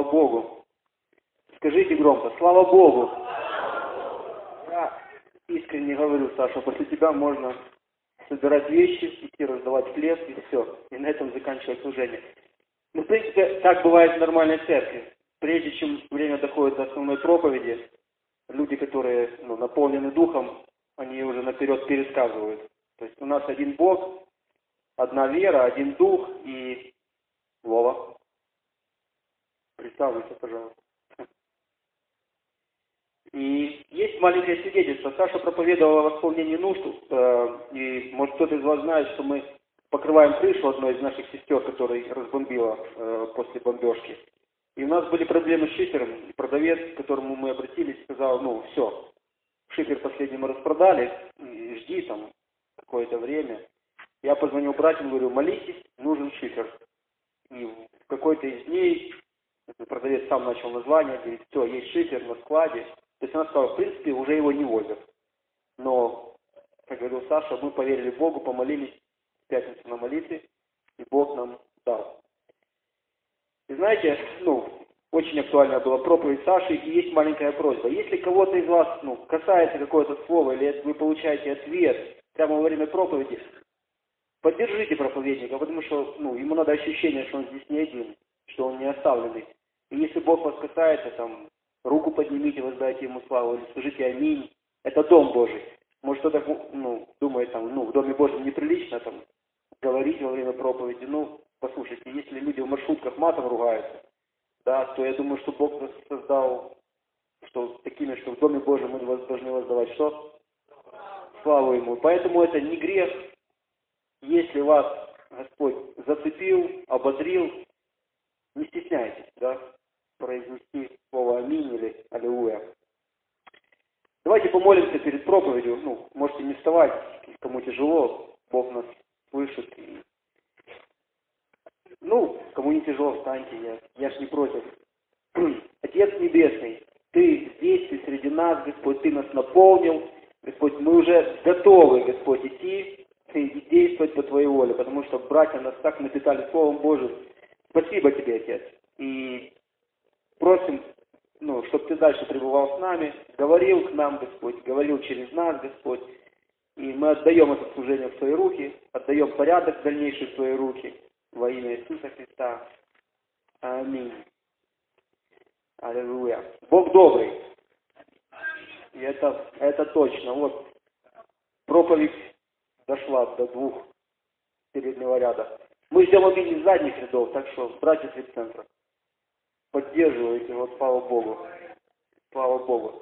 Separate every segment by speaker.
Speaker 1: Слава Богу. Скажите громко, слава Богу. Я искренне говорю, Саша, после тебя можно собирать вещи, идти раздавать хлеб и все. И на этом заканчивать служение. Ну, в принципе, так бывает в нормальной церкви. Прежде чем время доходит до основной проповеди, люди, которые наполнены духом, они уже наперед пересказывают. То есть у нас один Бог, одна вера, один дух и Вова. Представьте, пожалуйста. И есть маленькое свидетельство. Саша проповедовал о восполнении нужд, и может кто-то из вас знает, что мы покрываем крышу одной из наших сестер, которая разбомбила после бомбежки. И у нас были проблемы с шифером, и продавец, к которому мы обратились, сказал, все, шифер последний мы распродали, жди там какое-то время. Я позвонил братьям, говорю, молитесь, нужен шифер. И в какой-то из дней продавец сам начал название, говорит, все, есть шифер на складе. То есть она сказала, в принципе, уже его не возят. Но, как говорил Саша, мы поверили Богу, помолились в пятницу на молитве, и Бог нам дал. И знаете, очень актуальная была проповедь Саши, и есть маленькая просьба. Если кого-то из вас, касается какое-то слово, или вы получаете ответ прямо во время проповеди, поддержите проповедника, потому что, ему надо ощущение, что он здесь не один, что он не оставленный. И если Бог вас касается, руку поднимите, воздайте Ему славу, или скажите аминь. Это Дом Божий. Может, кто-то, думает, в Доме Божьем неприлично, говорить во время проповеди. Послушайте, если люди в маршрутках матом ругаются, да, то я думаю, что Бог нас создал, что в Доме Божьем мы должны воздавать что? Славу Ему. Поэтому это не грех, если вас Господь зацепил, ободрил, не стесняйтесь, да, произнести слово аминь или аллилуйя. Давайте помолимся перед проповедью. Можете не вставать, кому тяжело, Бог нас слышит. Кому не тяжело, встаньте, я ж не против. Отец Небесный, Ты здесь, Ты среди нас, Господь, Ты нас наполнил. Господь, мы уже готовы, Господь, идти и действовать по Твоей воле, потому что братья нас так напитали Словом Божьим. Спасибо Тебе, Отец. И просим, чтобы Ты дальше пребывал с нами, говорил к нам, Господь, говорил через нас, Господь. И мы отдаем это служение в Твои руки, отдаем порядок дальнейший в Твои руки. Во имя Иисуса Христа. Аминь. Аллилуйя. Бог добрый. И это точно. Вот проповедь дошла до 2 переднего ряда. Мы ждем аминь из задних рядов, так что, братья с центра, поддерживайте, слава Богу. Слава Богу.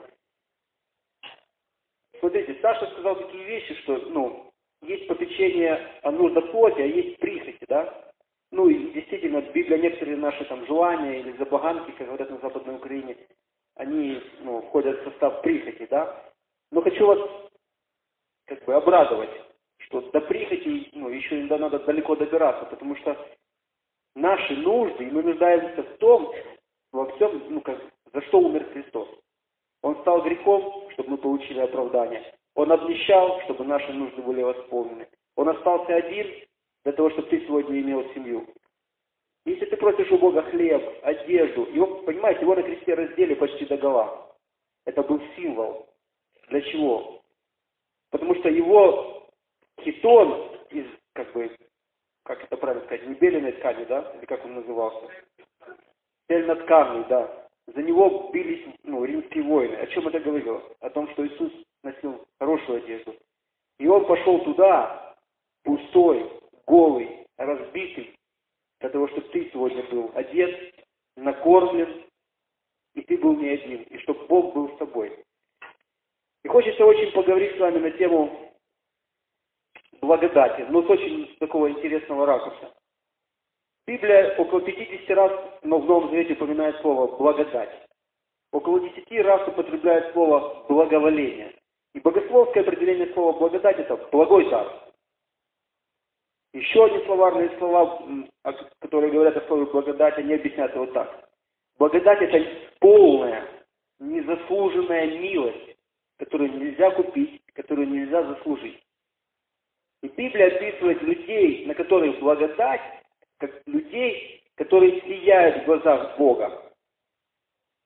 Speaker 1: Смотрите, Саша сказал такие вещи, что, есть попечение о нуждах плоти, а есть прихоти, да? И действительно, Библия, некоторые наши желания или забаганки, как говорят на Западной Украине, они, входят в состав прихоти, да? Но хочу вас, обрадовать, что до прихоти, еще иногда надо далеко добираться, потому что наши нужды, и мы нуждаемся в том, во всем, за что умер Христос. Он стал грехом, чтобы мы получили оправдание. Он обнищал, чтобы наши нужды были восполнены. Он остался один, для того, чтобы ты сегодня имел семью. Если ты просишь у Бога хлеб, одежду, его, понимаете, его на кресте раздели почти догола. Это был символ. Для чего? Потому что его хитон из, как это правильно сказать, не беленой ткани, да? Или как он назывался? Цельнотканный, да. За него бились, римские воины. О чем это говорило? О том, что Иисус носил хорошую одежду. И он пошел туда, пустой, голый, разбитый, для того, чтобы ты сегодня был одет, накормлен, и ты был не один, и чтобы Бог был с тобой. И хочется очень поговорить с вами на тему благодати, но с очень такого интересного ракурса. Библия около 50 раз, но в Новом Завете упоминает слово благодать. Около 10 раз употребляет слово благоволение. И богословское определение слова благодать – это благой дар. Еще одни словарные слова, которые говорят о слове благодать, они объясняют его так. Благодать – это полная, незаслуженная милость, которую нельзя купить, которую нельзя заслужить. И Библия описывает людей, на которых благодать, как людей, которые сияют в глазах Бога.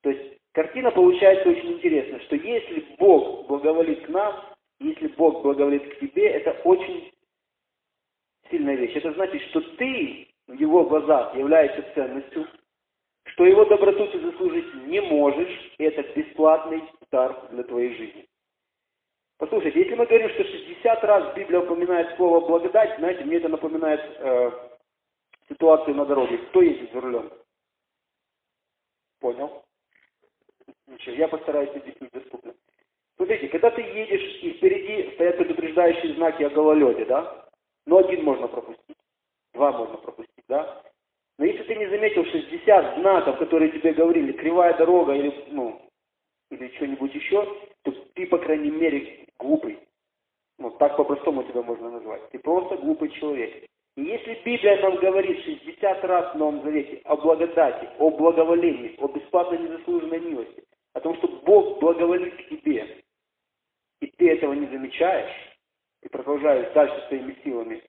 Speaker 1: То есть картина получается очень интересная, что если Бог благоволит к нам, если Бог благоволит к тебе, это очень сильная вещь. Это значит, что ты в Его глазах являешься ценностью, что Его доброту ты заслужить не можешь, и это бесплатный дар для твоей жизни. Послушайте, если мы говорим, что 60 раз Библия упоминает слово «благодать», знаете, мне это напоминает ситуацию на дороге. Кто ездит за рулем? Понял? Ничего, я постараюсь объяснить доступно. Смотрите, когда ты едешь, и впереди стоят предупреждающие знаки о гололеде, да? Но один можно пропустить, два можно пропустить, да? Но если ты не заметил 60 знаков, которые тебе говорили, кривая дорога или что-нибудь еще, то ты, по крайней мере, глупый. Так по-простому тебя можно назвать. Ты просто глупый человек. И если Библия нам говорит 60 раз в Новом Завете о благодати, о благоволении, о бесплатной незаслуженной милости, о том, что Бог благоволит к тебе, и ты этого не замечаешь, и продолжаешь дальше своими силами,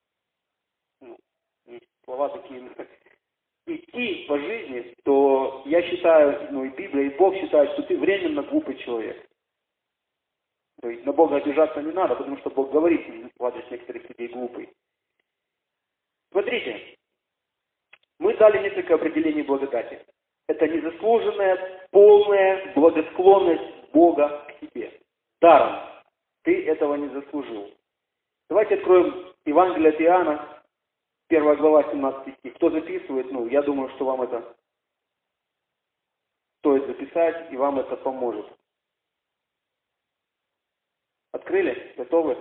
Speaker 1: есть слова такие, идти по жизни, то я считаю, и Библия, и Бог считает, что ты временно глупый человек. То есть на Бога обижаться не надо, потому что Бог говорит в адрес некоторых людей глупый. Смотрите, мы дали несколько определений благодати. Это незаслуженная, полная благосклонность Бога к тебе. Даром. Ты этого не заслужил. Давайте откроем Евангелие от Иоанна, 1 глава, 17 стих. Кто записывает, я думаю, что вам это стоит записать, и вам это поможет. Открыли? Готовы?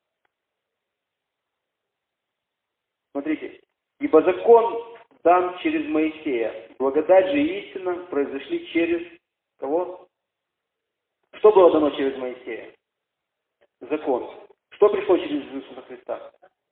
Speaker 1: Смотрите. Ибо закон дан через Моисея. Благодать же и истина произошли через кого? Что было дано через Моисея? Закон. Что пришло через Иисуса Христа?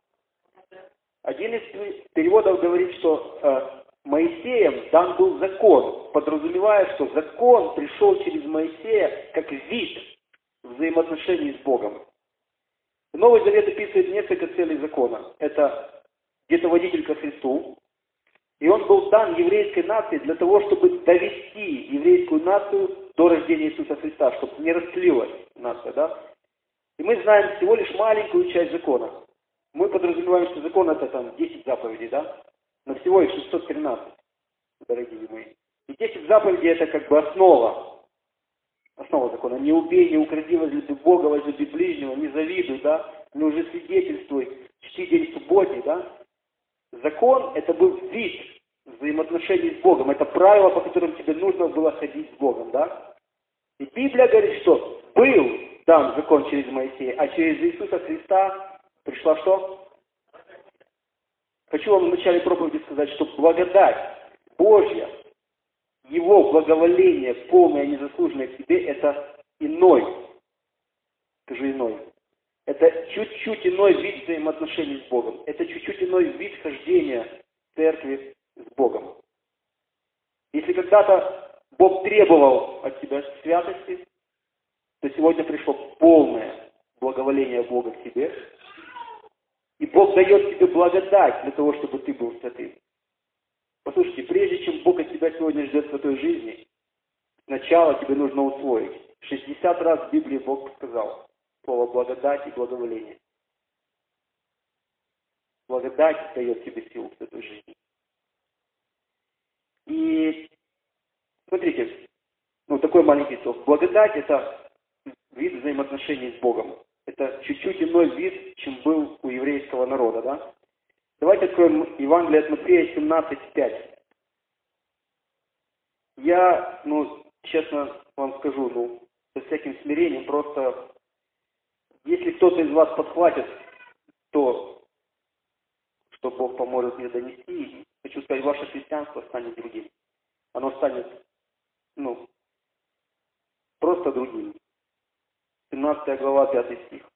Speaker 1: Один из переводов говорит, что Моисеем дан был закон, подразумевая, что закон пришел через Моисея как вид взаимоотношений с Богом. Новый Завет описывает несколько целей закона. Это где-то водитель ко Христу. И он был дан еврейской нации для того, чтобы довести еврейскую нацию до рождения Иисуса Христа, чтобы не растлилась нация, да? И мы знаем всего лишь маленькую часть закона. Мы подразумеваем, что закон это 10 заповедей, да? Но всего их 613, дорогие мои. И 10 заповедей это как бы основа закона. Не убей, не укради, возлюби Бога, возлюби ближнего, не завидуй, да? Не лжесвидетельствуй, чти день субботний, да? Закон это был вид взаимоотношений с Богом. Это правило, по которым тебе нужно было ходить с Богом, да? И Библия говорит, что был дан закон через Моисея, а через Иисуса Христа пришла что? Хочу вам в начале проповеди сказать, что благодать Божья, Его благоволение, полное, незаслуженное к тебе, это иной. Скажи иной. Это чуть-чуть иной вид взаимоотношений с Богом. Это чуть-чуть иной вид хождения в церкви с Богом. Если когда-то Бог требовал от тебя святости, то сегодня пришло полное благоволение Бога к тебе. И Бог дает тебе благодать для того, чтобы ты был святым. Послушайте, прежде чем Бог от тебя сегодня ждет святой жизни, сначала тебе нужно усвоить. 60 раз в Библии Бог сказал слово благодать и благоволение. Благодать дает тебе силу в святой жизни. И смотрите, такой маленький слов. Благодать это вид взаимоотношений с Богом. Это чуть-чуть иной вид, чем был у еврейского народа, да? Давайте откроем Евангелие от Матфея 17:5. Я, честно вам скажу, со всяким смирением, просто, если кто-то из вас подхватит то, что Бог поможет мне донести, хочу сказать, ваше христианство станет другим. Оно станет, просто другим. 17 глава, 5 стих.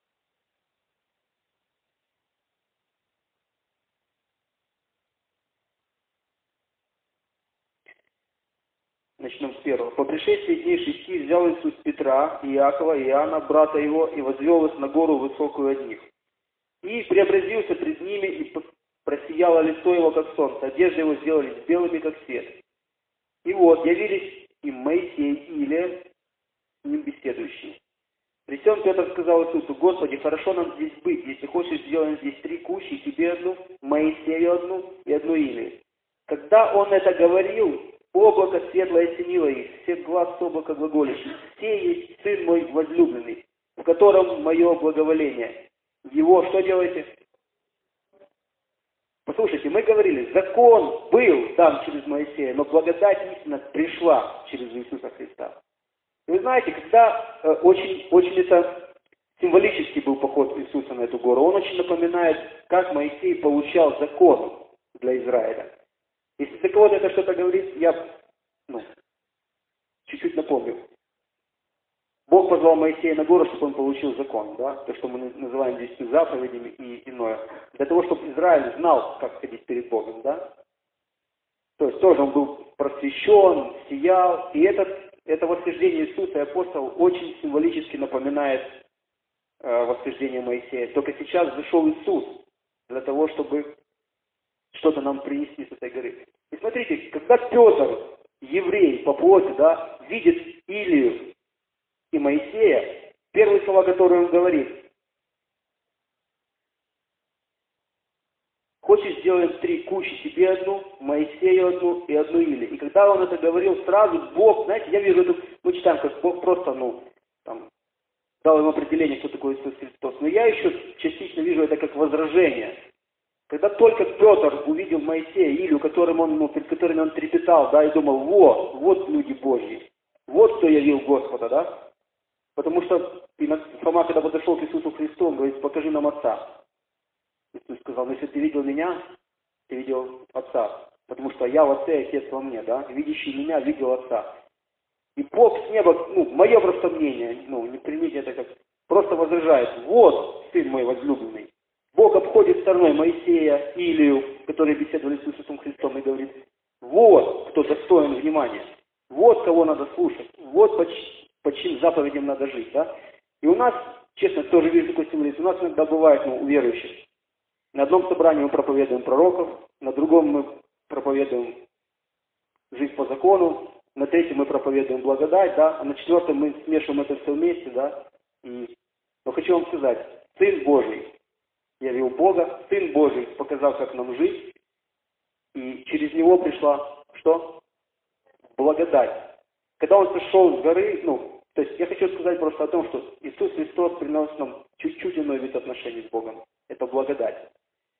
Speaker 1: Начнем с первого. По пришествии дней 6 взял Иисус Петра, Иакова, и Иоанна, брата его, и возвел их на гору высокую от них. И преобразился пред ними, и просияло лицо его, как солнце. Одежды его сделались белыми, как свет. И вот, явились и Моисей и Илия, с ним беседующие. При всем Петр сказал Иисусу: Господи, хорошо нам здесь быть, если хочешь, сделаем здесь 3 кущи, тебе одну, Моисею одну и одну Илии. Когда он это говорил, облако светлое осенило их, всех глаз с облака глаголющих: «Сей есть Сын мой возлюбленный, в котором мое благоволение». Его что делаете? Послушайте, мы говорили, закон был дан через Моисея, но благодать истина пришла через Иисуса Христа. И вы знаете, когда очень это символический был поход Иисуса на эту гору, он очень напоминает, как Моисей получал закон для Израиля. Если для кого-то это что-то говорит, я чуть-чуть напомню. Бог позвал Моисея на гору, чтобы он получил закон, да? То, что мы называем 10 заповедями и иное. Для того, чтобы Израиль знал, как ходить перед Богом, да? То есть тоже он был просвещен, сиял. И это восхождение Иисуса и апостол очень символически напоминает восхождение Моисея. Только сейчас зашел Иисус для того, чтобы что-то нам принести с этой горы. И смотрите, когда Петр, еврей по плоти, да, видит Илию и Моисея, первые слова, которые он говорит: хочешь, сделаем 3 кущи, тебе одну, Моисею одну и одну Илии. И когда он это говорил, сразу Бог, знаете, я вижу это, мы читаем, как Бог просто, дал ему определение, кто такой Иисус Христос. Но я еще частично вижу это как возражение. Когда только Петр увидел Моисея, Илью, перед которыми он трепетал, да, и думал: вот люди Божьи, вот кто явил Господа, да. Потому что Фома, когда подошел к Иисусу Христу, он говорит: покажи нам Отца. Иисус сказал: если ты видел меня, ты видел Отца. Потому что я в Отце, и Отец во мне, да. Видящий меня видел Отца. И Бог с неба, мое просто мнение, не примите это как, просто возражает: вот Сын мой возлюбленный. Бог обходит стороной Моисея, Илию, которые беседовали с Иисусом Христом, и говорит: вот кто достоин внимания, вот кого надо слушать, вот по чьим заповедям надо жить, да. И у нас, честно, тоже вижу такой символизм, у нас иногда бывает, у верующих, на одном собрании мы проповедуем пророков, на другом мы проповедуем жизнь по закону, на третьем мы проповедуем благодать, да, а на четвертом мы смешиваем это все вместе, да. Но хочу вам сказать, Сын Божий явил Бога, Сын Божий показал, как нам жить, и через Него пришла что? Благодать. Когда Он сошел с горы, то есть я хочу сказать просто о том, что Иисус Христос принес нам чуть-чуть иной вид отношений с Богом. Это благодать.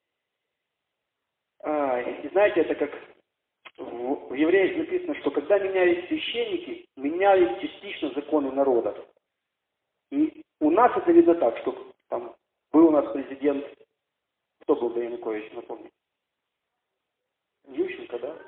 Speaker 1: И знаете, это как в Евреях написано, что когда менялись священники, менялись частично законы народа. И у нас это видно так, что там был у нас президент, кто был до Януковича, напомню? Ющенко, да?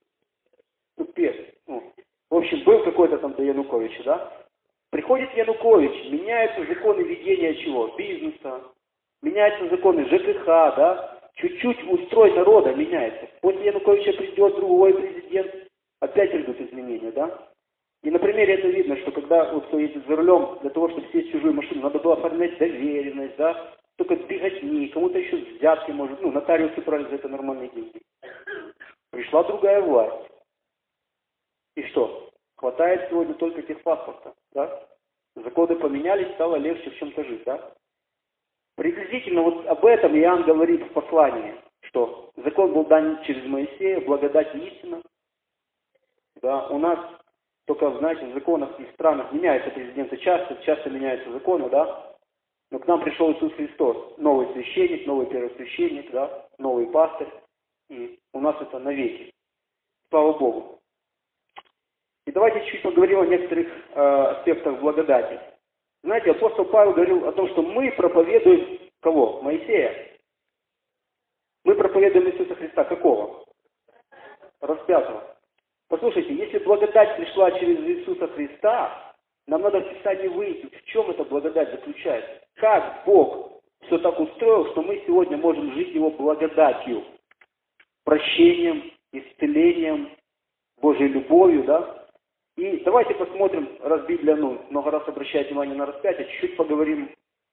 Speaker 1: В общем, был какой-то там до Януковича, да? Приходит Янукович, меняются законы ведения чего? Бизнеса, меняются законы ЖКХ, да? Чуть-чуть устрой народа меняется. После Януковича придет другой президент, опять придут изменения, да? И на примере это видно, что когда кто едет за рулем, для того, чтобы сесть в чужую машину, надо было оформлять доверенность, да? Только двигатни, кому-то еще взятки может, нотариусы брали за это нормальные деньги. Пришла другая власть. И что? Хватает сегодня только техпаспорта, да? Законы поменялись, стало легче в чем-то жить, да? Приблизительно вот об этом Иоанн говорит в послании, что закон был дан через Моисея, благодать и истина. Да, у нас только, знаете, в законах и странах меняются президенты часто меняются законы, да? Но к нам пришел Иисус Христос, новый священник, новый первосвященник, да? Новый пастырь. И у нас это навеки. Слава Богу. И давайте чуть поговорим о некоторых аспектах благодати. Знаете, апостол Павел говорил о том, что мы проповедуем кого? Моисея. Мы проповедуем Иисуса Христа. Какого? Распятого. Послушайте, если благодать пришла через Иисуса Христа, нам надо в Писании выяснить, в чем эта благодать заключается. Как Бог все так устроил, что мы сегодня можем жить Его благодатью, прощением, исцелением, Божьей любовью, да? И давайте посмотрим, раз Библия, много раз обращает внимание на распятие, чуть-чуть поговорим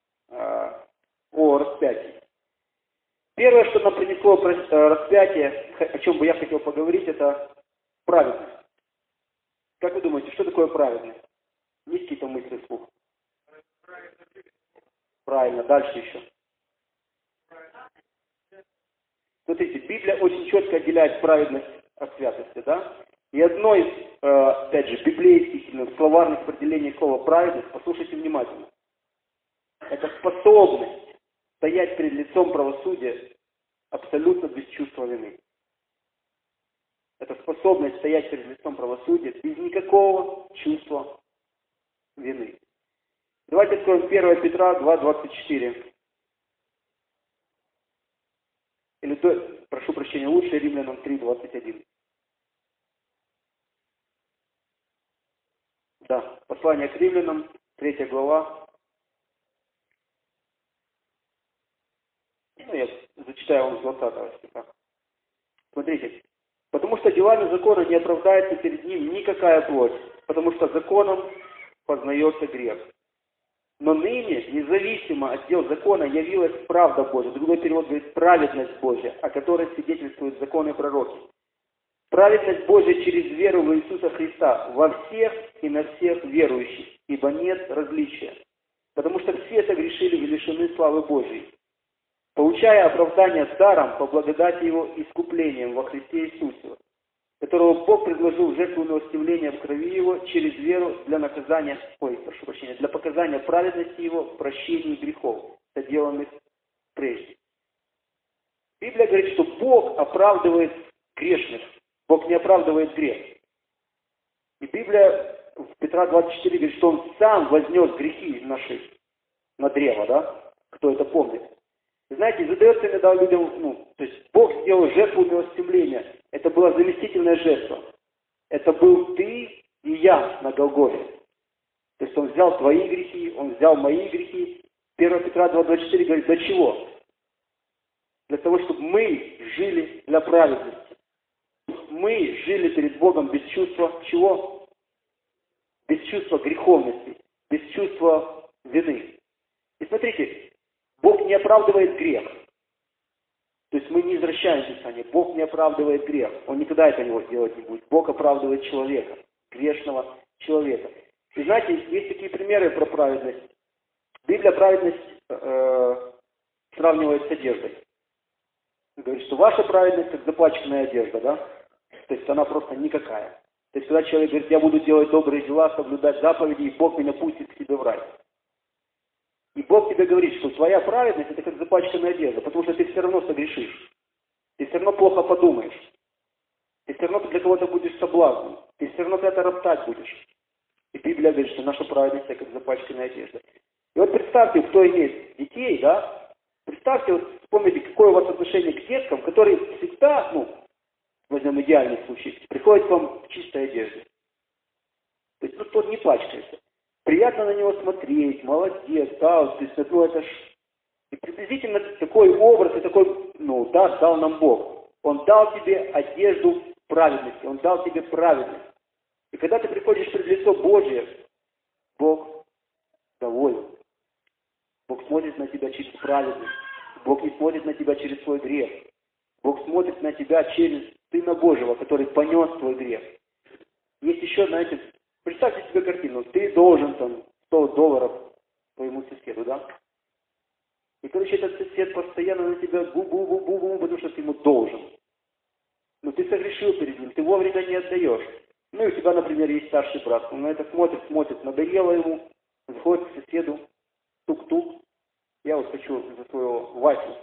Speaker 1: о распятии. Первое, что нам принесло распятие, о чем бы я хотел поговорить, это праведность. Как вы думаете, что такое праведность? Есть какие-то мысли вслух? Правильно, дальше еще. Смотрите, Библия очень четко отделяет праведность от святости, да? И одно из, опять же, библейских или словарных определений слова праведность, послушайте внимательно. Это способность стоять перед лицом правосудия абсолютно без чувства вины. Это способность стоять перед лицом правосудия без никакого чувства вины. Давайте откроем 1 Петра 2:24. Или, прошу прощения, лучше Римлянам 3:21. Да, послание к Римлянам, 3 глава. Ну, я зачитаю вам с 20 стиха. Смотрите. Потому что делами закона не оправдается перед ним никакая плоть, потому что законом познается грех. Но ныне, независимо от дел закона, явилась правда Божия. Другой перевод говорит праведность Божья, о которой свидетельствуют законы и пророки. Праведность Божья через веру в Иисуса Христа во всех и на всех верующих, ибо нет различия. Потому что все согрешили и лишены славы Божьей, получая оправдание даром по благодати Его искуплением во Христе Иисусе, которого Бог предложил в жертву милостивления в крови Его через веру для наказания, для показания праведности Его в прощении грехов, соделанных прежде. Библия говорит, что Бог оправдывает грешных, Бог не оправдывает грех. И Библия в Петра 24 говорит, что Он сам вознес грехи наши на древо, да? Кто это помнит? Вы знаете, задается иногда людям, то есть Бог сделал жертву милостивления. Это была заместительная жертва. Это был ты и я на Голгофе. То есть Он взял твои грехи, Он взял мои грехи. 1 Петра 2:24 говорит, для чего? Для того, чтобы мы жили для праведности. Мы жили перед Богом без чувства чего? Без чувства греховности, без чувства вины. И смотрите, Бог не оправдывает грех. То есть мы не извращаем Писание. Бог не оправдывает грех. Он никогда этого делать не будет. Бог оправдывает человека, грешного человека. И знаете, есть такие примеры про праведность. Библия праведность сравнивает с одеждой. Говорит, что ваша праведность как запачканная одежда, да? То есть она просто никакая. То есть когда человек говорит, я буду делать добрые дела, соблюдать заповеди, и Бог меня пустит к себе в рай. И Бог тебе говорит, что твоя праведность это как запачканная одежда, потому что ты все равно согрешишь. Ты все равно плохо подумаешь. Ты все равно для кого-то будешь соблазном. Ты все равно когда-то роптать будешь. И Библия говорит, что наша праведность это как запачканная одежда. И вот представьте, кто имеет детей, да? Представьте, вот вспомните, какое у вас отношение к деткам, которые всегда, возьмем идеальный случай, приходят к вам в чистой одежде. То есть, тот не пачкается. Приятно на него смотреть, молодец, да, то есть, это ж... И приблизительно такой образ, и такой, дал нам Бог. Он дал тебе одежду праведности, Он дал тебе праведность. И когда ты приходишь пред лицо Божие, Бог доволен. Бог смотрит на тебя через праведность. Бог не смотрит на тебя через свой грех. Бог смотрит на тебя через Сына Божьего, который понес твой грех. Есть еще, знаете, представьте себе картину. Ты должен $100 твоему соседу, да? И, этот сосед постоянно на тебя гу-гу-гу-гу-гу, потому что ты ему должен. Но ты согрешил перед ним, ты вовремя не отдаешь. И у тебя, например, есть старший брат. Он на это смотрит, надоело ему, заходит к соседу, тук-тук. Я вот хочу за своего Васю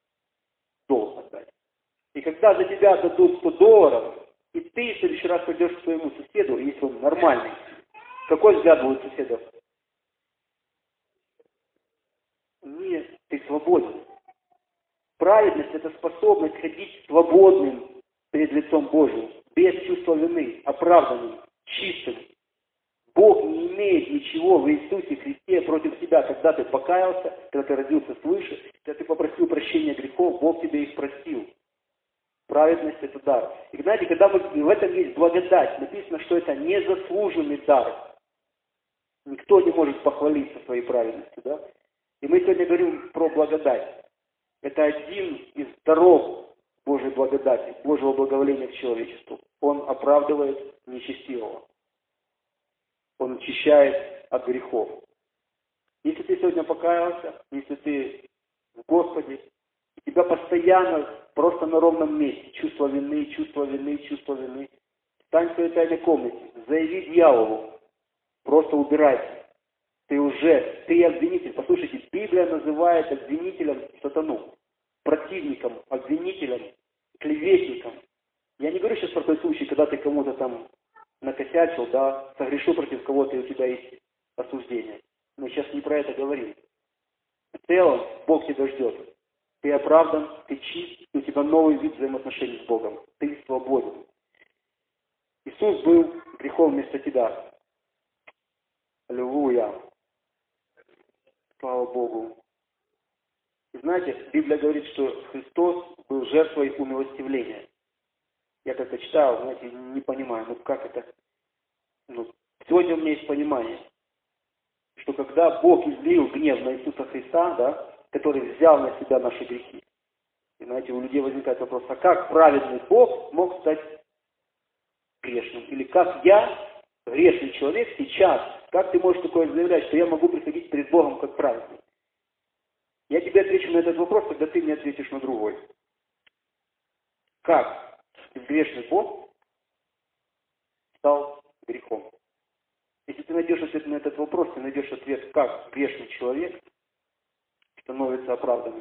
Speaker 1: долг отдать. И когда за тебя дадут $100, и ты в следующий раз пойдешь к своему соседу, если он нормальный, какой взгляд будет соседа? Нет, ты свободен. Праведность – это способность ходить свободным перед лицом Божьим, без чувства вины, оправданным, чистым. Бог не имеет ничего в Иисусе Христе против тебя, когда ты покаялся, когда ты родился свыше, когда ты попросил прощения грехов, Бог тебе их простил. Праведность – это дар. И знаете, когда в этом есть благодать, написано, что это незаслуженный дар. Никто не может похвалиться своей праведностью, да? И мы сегодня говорим про благодать. Это один из даров Божьей благодати, Божьего благоволения к человечеству. Он оправдывает нечестивого. Он очищает от грехов. Если ты сегодня покаялся, если ты в Господе, и тебя постоянно просто на ровном месте чувство вины, чувство вины, чувство вины, стань в своей тайной комнате, заяви дьяволу, просто убирайся. Ты обвинитель. Послушайте, Библия называет обвинителем сатану, противником, обвинителем, клеветником. Я не говорю сейчас про тот случай, когда ты кому-то там накосячил, да, согрешил против кого-то, и у тебя есть осуждение. Мы сейчас не про это говорим. В целом, Бог тебя ждет. Ты оправдан, ты чист, у тебя новый вид взаимоотношений с Богом. Ты свободен. Иисус был грехом вместо тебя. Аллилуйя. Слава Богу. И знаете, Библия говорит, что Христос был жертвой умилостивления. Я как-то читал, знаете, не понимаю, как это. Сегодня у меня есть понимание, что когда Бог излил гнев на Иисуса Христа, да, который взял на себя наши грехи, и, знаете, у людей возникает вопрос, а как праведный Бог мог стать грешным? Или как я, грешный человек, сейчас, как ты можешь такое заявлять, что я могу приходить перед Богом как праведный? Я тебе отвечу на этот вопрос, когда ты мне ответишь на другой. Как грешный Бог стал грехом? Если ты найдешь ответ на этот вопрос, ты найдешь ответ, как грешный человек становится оправданным.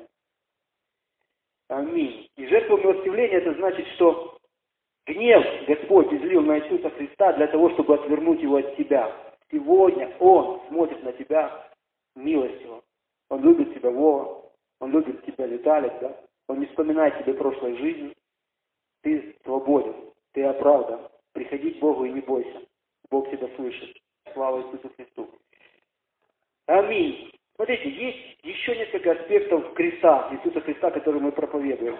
Speaker 1: Аминь. И жертва умилостивления, это значит, что гнев Господь излил на Иисуса Христа для того, чтобы отвернуть его от тебя. Сегодня Он смотрит на тебя милостиво. Он любит тебя, Вова. Он любит тебя, Виталик, да? Он не вспоминает тебе прошлой жизни. Ты свободен. Ты оправдан. Приходи к Богу и не бойся. Бог тебя слышит. Слава Иисусу Христу. Аминь. Смотрите, есть еще несколько аспектов креста, Иисуса Христа, которые мы проповедуем.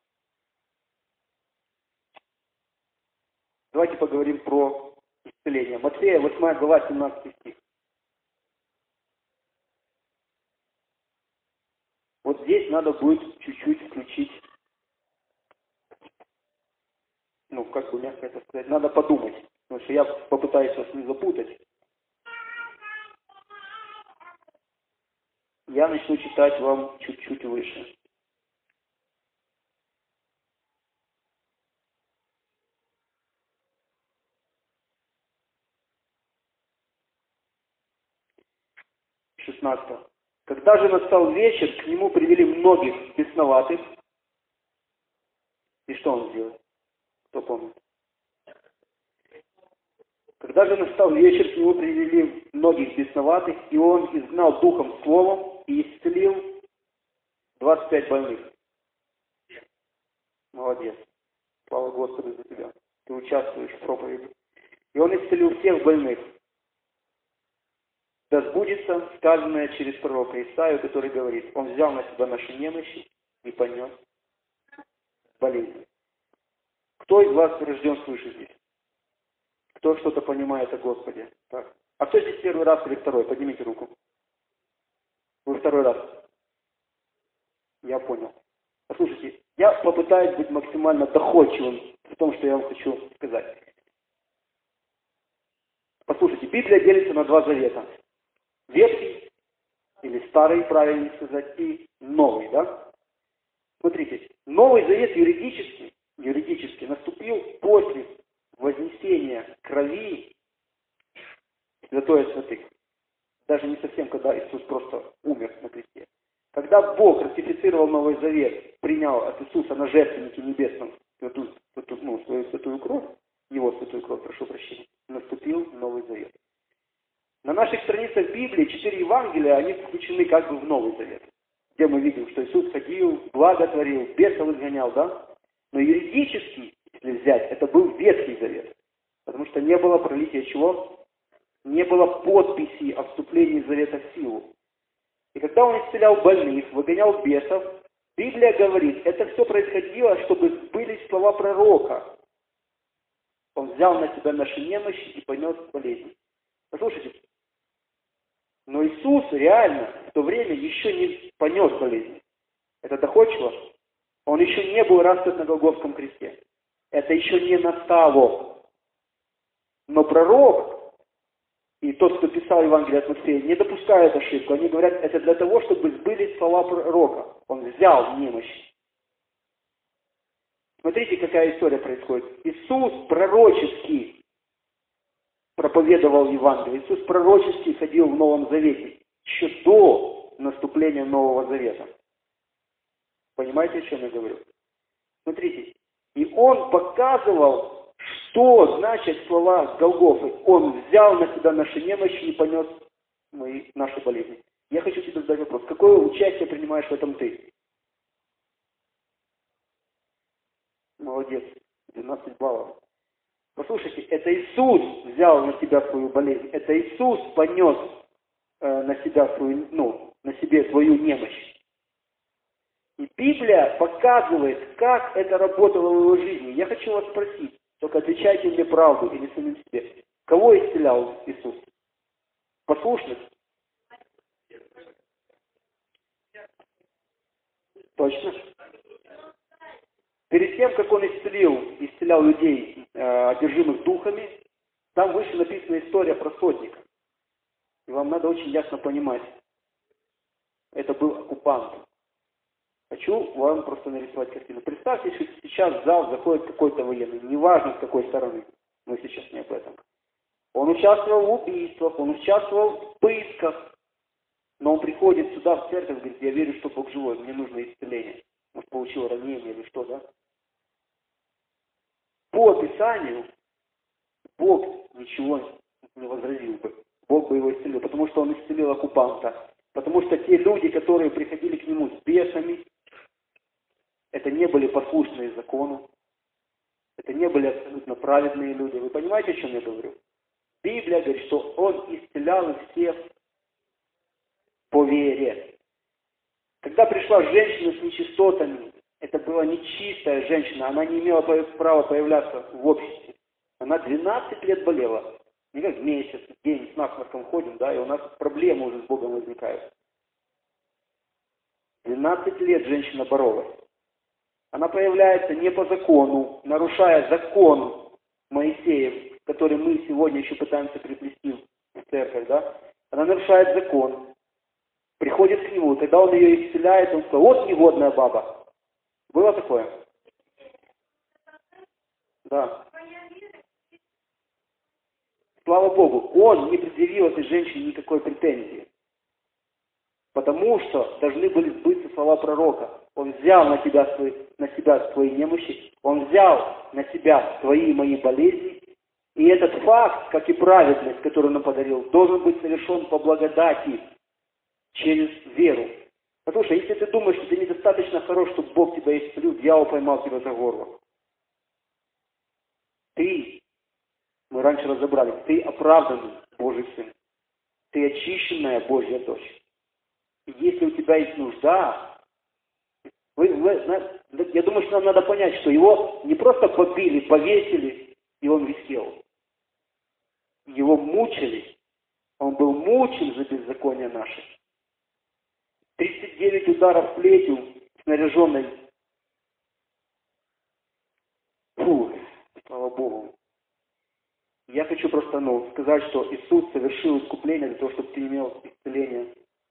Speaker 1: Давайте поговорим про исцеление. Матфея, 8 глава, 17 стих. Вот здесь надо будет чуть-чуть включить, как бы мягко это сказать, надо подумать, потому что я попытаюсь вас не запутать. Я начну читать вам чуть-чуть выше. Шестнадцатое. Когда же настал вечер, к нему привели многих бесноватых. И что он сделал? Кто помнит? Когда же настал вечер, к нему привели многих бесноватых, и он изгнал духом словом и исцелил 25 больных. Молодец. Слава Господу за тебя. Ты участвуешь в проповеди. И он исцелил всех больных. Да сбудется сказанное через пророка Исаию, который говорит, он взял на себя наши немощи и понес болезни. Кто из вас рожден свыше здесь? Кто что-то понимает о Господе? Так. А кто здесь первый раз или второй? Поднимите руку. Вы второй раз. Я понял. Послушайте, я попытаюсь быть максимально доходчивым в том, что я вам хочу сказать. Послушайте, Библия делится на два завета. Ветхий, или старый, правильно сказать, и новый, да? Смотрите, Новый Завет юридически наступил после вознесения крови святое святых. Даже не совсем, когда Иисус просто умер на кресте. Когда Бог ратифицировал Новый Завет, принял от Иисуса на жертвеннике небесном свою святую кровь, его святую кровь, прошу прощения, наступил Новый Завет. На наших страницах Библии 4 Евангелия, они включены как бы в Новый Завет, где мы видим, что Иисус ходил, благотворил, бесов изгонял, да? Но юридически, если взять, это был Ветхий Завет, потому что не было пролития чего? Не было подписи о вступлении Завета в силу. И когда он исцелял больных, выгонял бесов, Библия говорит, это все происходило, чтобы сбылись слова пророка. Он взял на себя наши немощи и понес болезни. Послушайте, но Иисус реально в то время еще не понес болезни. Это доходчиво? Он еще не был распят на Голгофском кресте. Это еще не настало. Но пророк и тот, кто писал Евангелие от Матфея, не допускают ошибку. Они говорят, это для того, чтобы сбылись слова пророка. Он взял немощь. Смотрите, какая история происходит. Иисус пророчески проповедовал Евангелие. Иисус пророчески ходил в Новом Завете. Еще до наступления Нового Завета. Понимаете, о чем я говорю? Смотрите. И он показывал, что значит слова Голгофы. Он взял на себя наши немощи и понес наши болезни. Я хочу тебе задать вопрос. Какое участие принимаешь в этом ты? Молодец. 12 баллов. Послушайте, это Иисус взял на себя свою болезнь. Это Иисус понес на себе свою немощь. И Библия показывает, как это работало в его жизни. Я хочу вас спросить, только отвечайте мне правду или самим себе. Кого исцелял Иисус? Послушных? Точно? Перед тем, как он исцелял людей, одержимых духами, там выше написана история про сотника. И вам надо очень ясно понимать. Это был оккупант. Хочу вам просто нарисовать картину. Представьте, что сейчас в зал заходит какой-то военный, неважно с какой стороны, мы сейчас не об этом. Он участвовал в убийствах, он участвовал в пытках, но он приходит сюда в церковь и говорит, я верю, что Бог живой, мне нужно исцеление. Может, получил ранение или что, да? По Писанию Бог ничего не возразил бы. Бог бы его исцелил, потому что он исцелил оккупанта. Потому что те люди, которые приходили к нему с бесами, это не были послушные закону, это не были абсолютно праведные люди. Вы понимаете, о чем я говорю? Библия говорит, что он исцелял их всех по вере. Когда пришла женщина с нечистотами, это была нечистая женщина, она не имела права появляться в обществе. Она 12 лет болела. Не как месяц, день с насморком ходим, да, и у нас проблемы уже с Богом возникают. 12 лет женщина боролась. Она появляется не по закону, нарушая закон Моисеев, который мы сегодня еще пытаемся приплести в церковь, да. Она нарушает закон, приходит к нему, и когда он ее исцеляет, он сказал, вот негодная баба. Было такое? Да. Слава Богу, он не предъявил этой женщине никакой претензии. Потому что должны были сбыться слова пророка. Он взял на себя свои немощи, он взял на себя свои и мои болезни. И этот факт, как и праведность, которую он нам подарил, должен быть совершен по благодати, через веру. Потому что если ты думаешь, что ты недостаточно хорош, чтобы Бог тебя исцелил, дьявол поймал тебя за горло. Мы раньше разобрали, ты оправданный Божий Сын. Ты очищенная Божья дочь. И если у тебя есть нужда, я думаю, что нам надо понять, что его не просто побили, повесили, и он висел. Его мучили. Он был мучен за беззаконие наше. 39 ударов плетью снаряженной. Слава Богу. Я хочу просто сказать, что Иисус совершил искупление для того, чтобы ты имел исцеление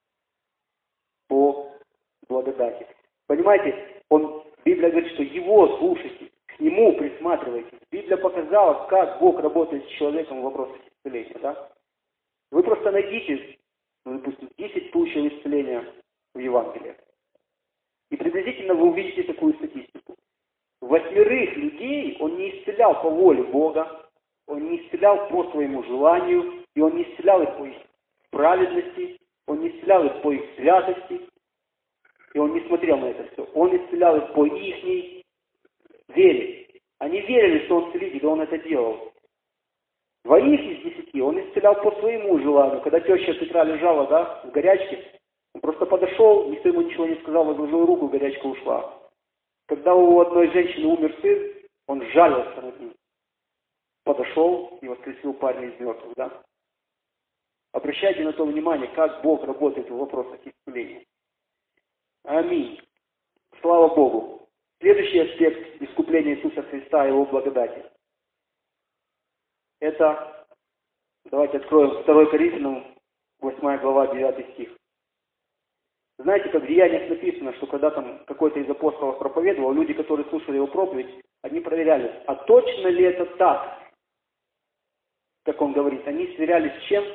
Speaker 1: по благодати. Понимаете, Библия говорит, что Его слушайте, к Нему присматривайтесь. Библия показала, как Бог работает с человеком в вопросах исцеления. Да? Вы просто найдите, допустим, 10 случаев исцеления в Евангелии. И приблизительно вы увидите такую статистику. 8 людей Он не исцелял по воле Бога, Он не исцелял по своему желанию, и Он не исцелял их по их праведности, Он не исцелял их по их святости, и Он не смотрел на это все. Он исцелял их по их вере. Они верили, что Он целитель, и Он это делал. 2 из 10 Он исцелял по своему желанию. Когда теща Петра лежала, да, в горячке, он просто подошел, никто ему ничего не сказал, возложил руку, горячка ушла. Когда у одной женщины умер сын, он жалился над ним. Подошел и воскресил парня из мертвых, да? Обращайте на то внимание, как Бог работает в вопросах исцеления. Аминь. Слава Богу. Следующий аспект искупления Иисуса Христа и Его благодати. Это Давайте откроем 2 Коринфянам, 8 глава, 9 стих. Знаете, как в Деяниях написано, что когда там какой-то из апостолов проповедовал, люди, которые слушали его проповедь, они проверяли, а точно ли это так, как он говорит. Они сверялись с чем?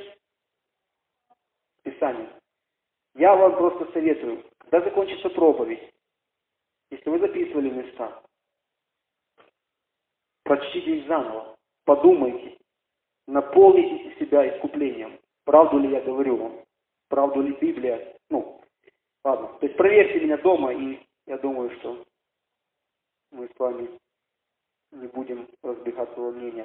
Speaker 1: С Писанием. Я вам просто советую, когда закончится проповедь, если вы записывали места, прочтите их заново, подумайте, наполните себя искуплением. Правду ли я говорю вам? Правду ли Библия? Ладно. То есть проверьте меня дома, и я думаю, что мы с вами не будем разбегаться во мнения.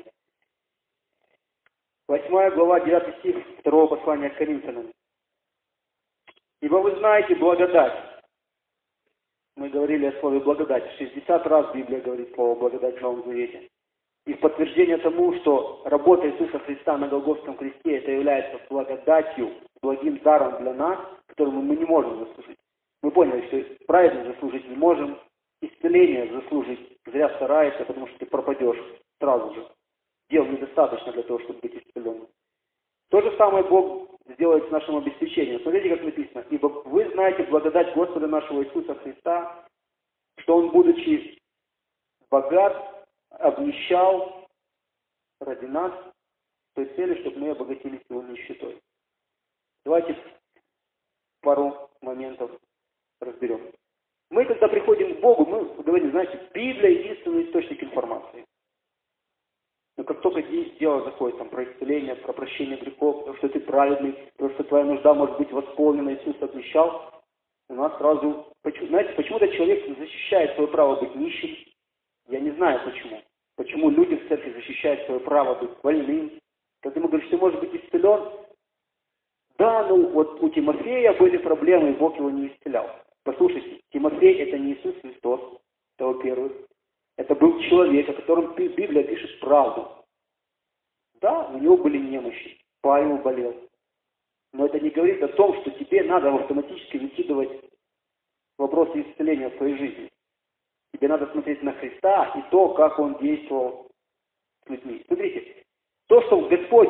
Speaker 1: 8 глава, 9 стих 2 послания к Коринфянам. Ибо вы знаете благодать. Мы говорили о слове благодать. 60 раз Библия говорит слово благодать в Новом Завете. И в подтверждение тому, что работа Иисуса Христа на Голгофском кресте, это является благодатью, благим даром для нас, которому мы не можем заслужить. Мы поняли, что праведность заслужить не можем, исцеление заслужить зря стараешься, потому что ты пропадешь сразу же. Дел недостаточно для того, чтобы быть исцеленным. То же самое Бог сделает с нашим обеспечением. Смотрите, как написано. Ибо вы знаете благодать Господа нашего Иисуса Христа, что Он, будучи богат, обнищал ради нас с той целью, чтобы мы обогатились Его нищетой. Давайте пару моментов разберем. Мы, когда приходим к Богу, мы говорим, знаете, Библия единственный источник информации. Но как только дело заходит там, про исцеление, про прощение грехов, про что ты праведный, про что твоя нужда может быть восполнена, Иисус обещал, у нас сразу... Знаете, почему-то человек защищает свое право быть нищим. Я не знаю почему. Почему люди в церкви защищают свое право быть больным. Когда мы говорим, что ты можешь быть исцелен, да, вот у Тимофея были проблемы, и Бог его не исцелял. Послушайте, Тимофей это не Иисус Христос, это во-первых. Это был человек, о котором Библия пишет правду. Да, у него были немощи, Павел болел. Но это не говорит о том, что тебе надо автоматически выкидывать вопросы исцеления в своей жизни. Тебе надо смотреть на Христа и то, как Он действовал с людьми. Смотрите, то, что Господь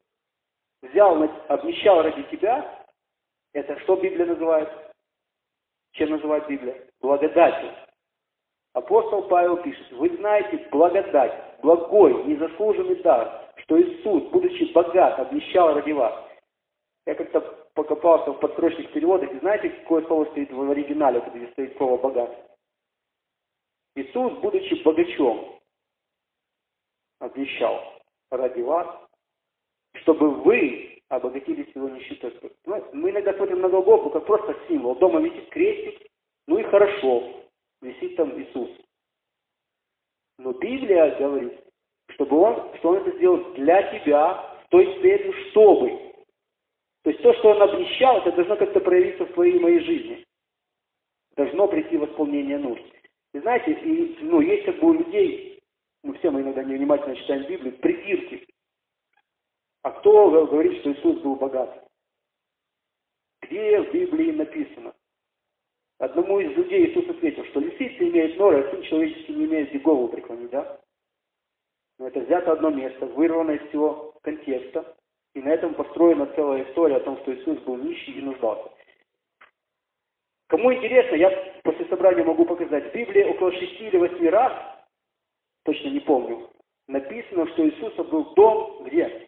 Speaker 1: обнищал ради тебя, это что Библия называет? Чем называет Библия? Благодатью. Апостол Павел пишет, вы знаете благодать, благой, незаслуженный дар, что Иисус, будучи богат, обнищал ради вас. Я как-то покопался в подстрочных переводах, и знаете, какое слово стоит в оригинале, где стоит слово богат? Иисус, будучи богачом, обнищал ради вас, чтобы вы обогатились Его нищетой. Мы иногда смотрим на Голгофу как просто символ. Дома висит крестик, ну и хорошо. Висит там Иисус. Но Библия говорит, что Он это сделал для тебя, с той целью, чтобы. То есть то, что Он обнищал, это должно как-то проявиться в твоей и моей жизни. Должно прийти восполнение нужд. И знаете, есть как бы у людей, все мы иногда невнимательно читаем Библию, придирки. А кто говорит, что Иисус был богат? Где в Библии написано? Одному из людей Иисус ответил, что лисицы имеют норы, а сын человеческий не имеет где голову преклонить, да? Но это взято одно место, вырвано из всего контекста, и на этом построена целая история о том, что Иисус был нищий и нуждался. Кому интересно, я после собрания могу показать. В Библии около 6 или 8 раз, точно не помню, написано, что у Иисуса был дом где?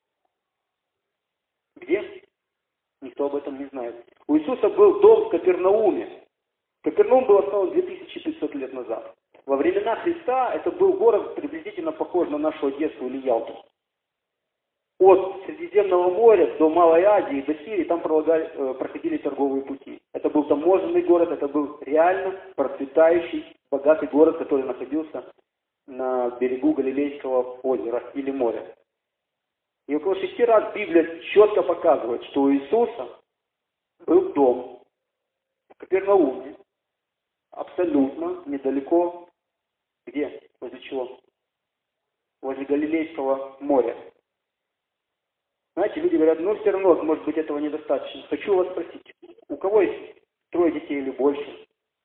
Speaker 1: Где? Никто об этом не знает. У Иисуса был дом в Капернауме. Капернаум был основан 2500 лет назад. Во времена Христа это был город приблизительно похож на нашу Одессу или Ялту. От Средиземного моря до Малой Азии, до Сирии, там проходили торговые пути. Это был таможенный город, это был реально процветающий, богатый город, который находился на берегу Галилейского озера или моря. И около 6 раз Библия четко показывает, что у Иисуса был дом в Капернауме, абсолютно недалеко, где? Возле чего? Возле Галилейского моря. Знаете, люди говорят, все равно, может быть, этого недостаточно. Хочу вас спросить, у кого есть 3 детей или больше?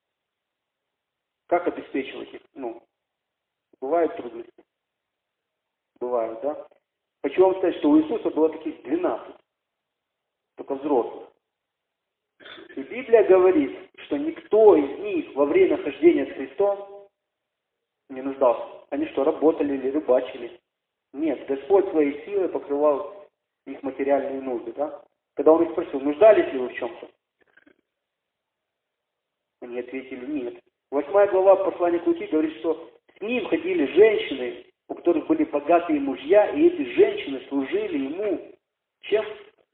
Speaker 1: Как обеспечивать их? Бывают трудности? Бывают, да? Хочу вам сказать, что у Иисуса было таких 12, только взрослых. И Библия говорит, что никто из них во время хождения с Христом не нуждался. Они что, работали или рыбачили? Нет, Господь своей силой покрывал их материальные нужды. Да? Когда Он их спросил, нуждались ли вы в чем-то? Они ответили, нет. 8 глава послания к Луки говорит, что с ним ходили женщины, у которых были богатые мужья, и эти женщины служили ему чем?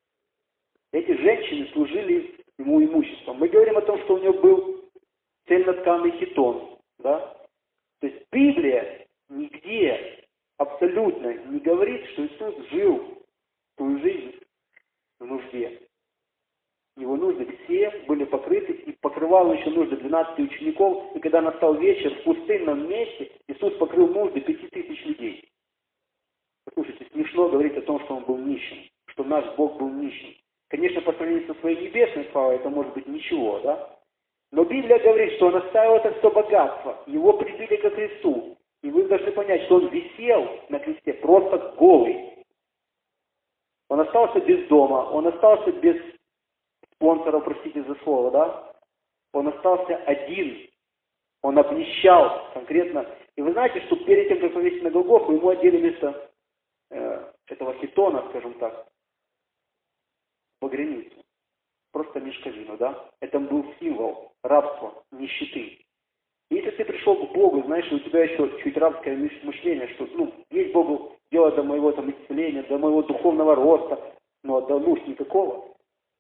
Speaker 1: Эти женщины служили ему имуществом. Мы говорим о том, что у него был цельнотканый хитон. Да? То есть Библия нигде абсолютно не говорит, что Иисус жил свою жизнь в нужде. Его нужды все были покрыты, и покрывал он еще нужды 12 учеников, и когда настал вечер, в пустынном месте Иисус покрыл нужды 5000 людей. Послушайте, смешно говорить о том, что он был нищим, что наш Бог был нищим. Конечно, по сравнению со своей небесной славой, это может быть ничего, да? Но Библия говорит, что он оставил это все богатство, его прибили ко кресту. И вы должны понять, что он висел на кресте просто голый. Он остался без дома, он остался без спонсоров, простите за слово, да? Он остался один. Он обнищал конкретно. И вы знаете, что перед тем, как повесить на Голгофу, ему отдели вместо этого хитона, скажем так, багряницу. Просто мешковину, да? Это был символ рабства, нищеты. И если ты пришел к Богу, знаешь, у тебя еще чуть рабское мышление, что, есть Богу дело до моего там исцеления, до моего духовного роста, но до нужд никакого.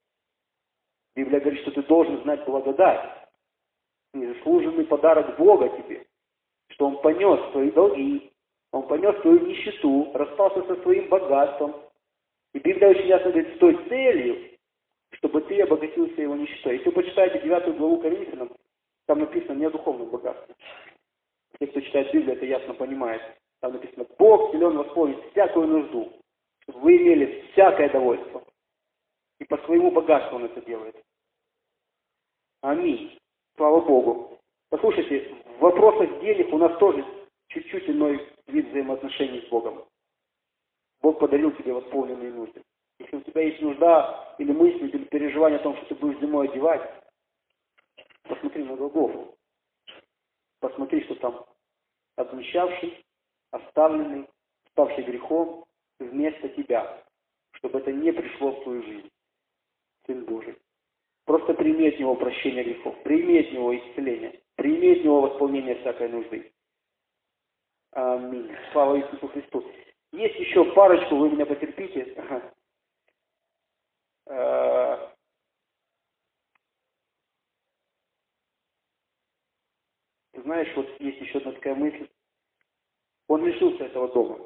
Speaker 1: Библия говорит, что ты должен знать благодать, незаслуженный подарок Бога тебе, что Он понес свои долги, Он понес свою нищету, расстался со своим богатством. И Библия очень ясно говорит, с той целью, чтобы ты обогатился его нищетой. Если вы почитаете 9 главу Коринфянам, там написано не о духовном богатстве. Те, кто читает Библию, это ясно понимает. Там написано, Бог силен восполнить всякую нужду, чтобы вы имели всякое довольство. И по своему богатству Он это делает. Аминь. Слава Богу. Послушайте, в вопросах денег у нас тоже чуть-чуть иной вид взаимоотношений с Богом. Бог подарил тебе восполненные нужды. Если у тебя есть нужда или мысли, или переживание о том, что ты будешь зимой одевать, посмотри на Голгофу. Посмотри, что там обнищавший, оставленный, ставший грехом вместо тебя, чтобы это не пришло в твою жизнь. Сын Божий. Просто прими от Него прощение грехов, прими от Него исцеление, прими от Него восполнение всякой нужды. Аминь. Слава Иисусу Христу. Есть еще парочку, вы меня потерпите. Ты знаешь, вот есть еще одна такая мысль. Он лишился этого дома.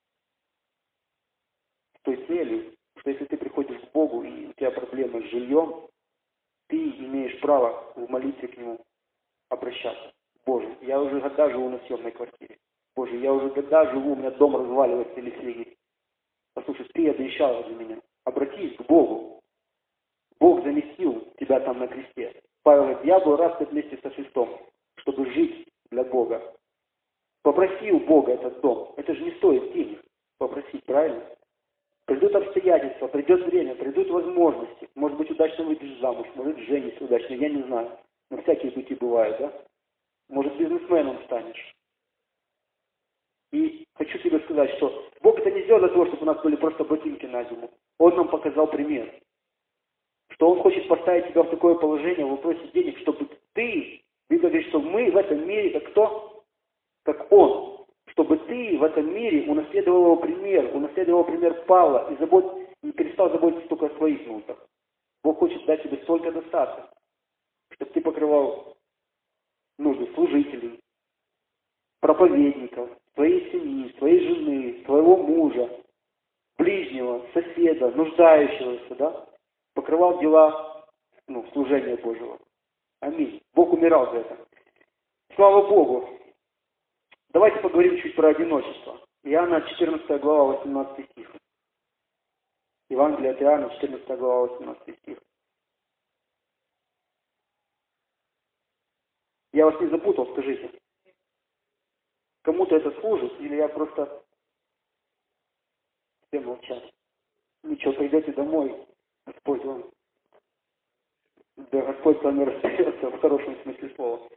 Speaker 1: С той целью, что если ты приходишь к Богу и у тебя проблемы с жильем, ты имеешь право в молитве к Нему обращаться. Боже, я уже года живу на съемной квартире. Боже, я уже года живу, у меня дом разваливается или снеги. Послушай, ты обещал за меня. Обратись к Богу. Бог заместил тебя там на кресте. Павел говорит, я был распят вместе со Христом, чтобы жить для Бога. Попроси у Бога этот дом. Это же не стоит денег попросить, правильно? Придут обстоятельства, придет время, придут возможности. Может быть, удачно выйдешь замуж, может, женишься удачно, я не знаю. Но всякие пути бывают, да? Может, бизнесменом станешь. И хочу тебе сказать, что Бог это не сделал для того, чтобы у нас были просто ботинки на зиму. Он нам показал пример. Что Он хочет поставить тебя в такое положение в вопросе денег, чтобы ты, Библия говорит, что мы в этом мире, как кто? Как Он. Чтобы ты в этом мире унаследовал его пример Павла и не перестал заботиться только о своих нуждах. Бог хочет дать тебе столько достатка, чтобы ты покрывал нужды служителей, проповедников, твоей семьи, твоей жены, твоего мужа, ближнего, соседа, нуждающегося, да? Покрывал дела служения Божьего. Аминь. Бог умирал за это. Слава Богу. Давайте поговорим чуть про одиночество. Иоанна 14 глава, 18 стих. Евангелие от Иоанна, 14 глава, 18 стих. Я вас не запутал, скажите. Кому-то это служит, или я просто Все молчат. Ничего, придете домой, Господь вам, да Господь с вами разберется в хорошем смысле слова.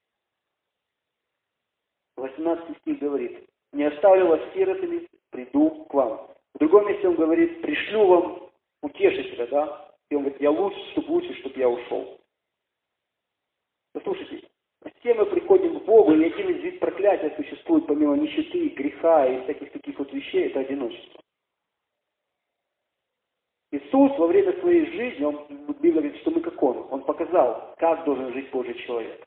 Speaker 1: 18 стих говорит: «Не оставлю вас сиротами, приду к вам». В другом месте он говорит: «Пришлю вам утешителя», да? И он говорит: «Я лучше, чтобы я ушел». Послушайте, все мы приходим к Богу, и один из вид проклятия существует помимо нищеты, греха и всяких таких вот вещей, это одиночество. Иисус во время своей жизни, Библия говорит, что мы как Он показал, как должен жить Божий человек.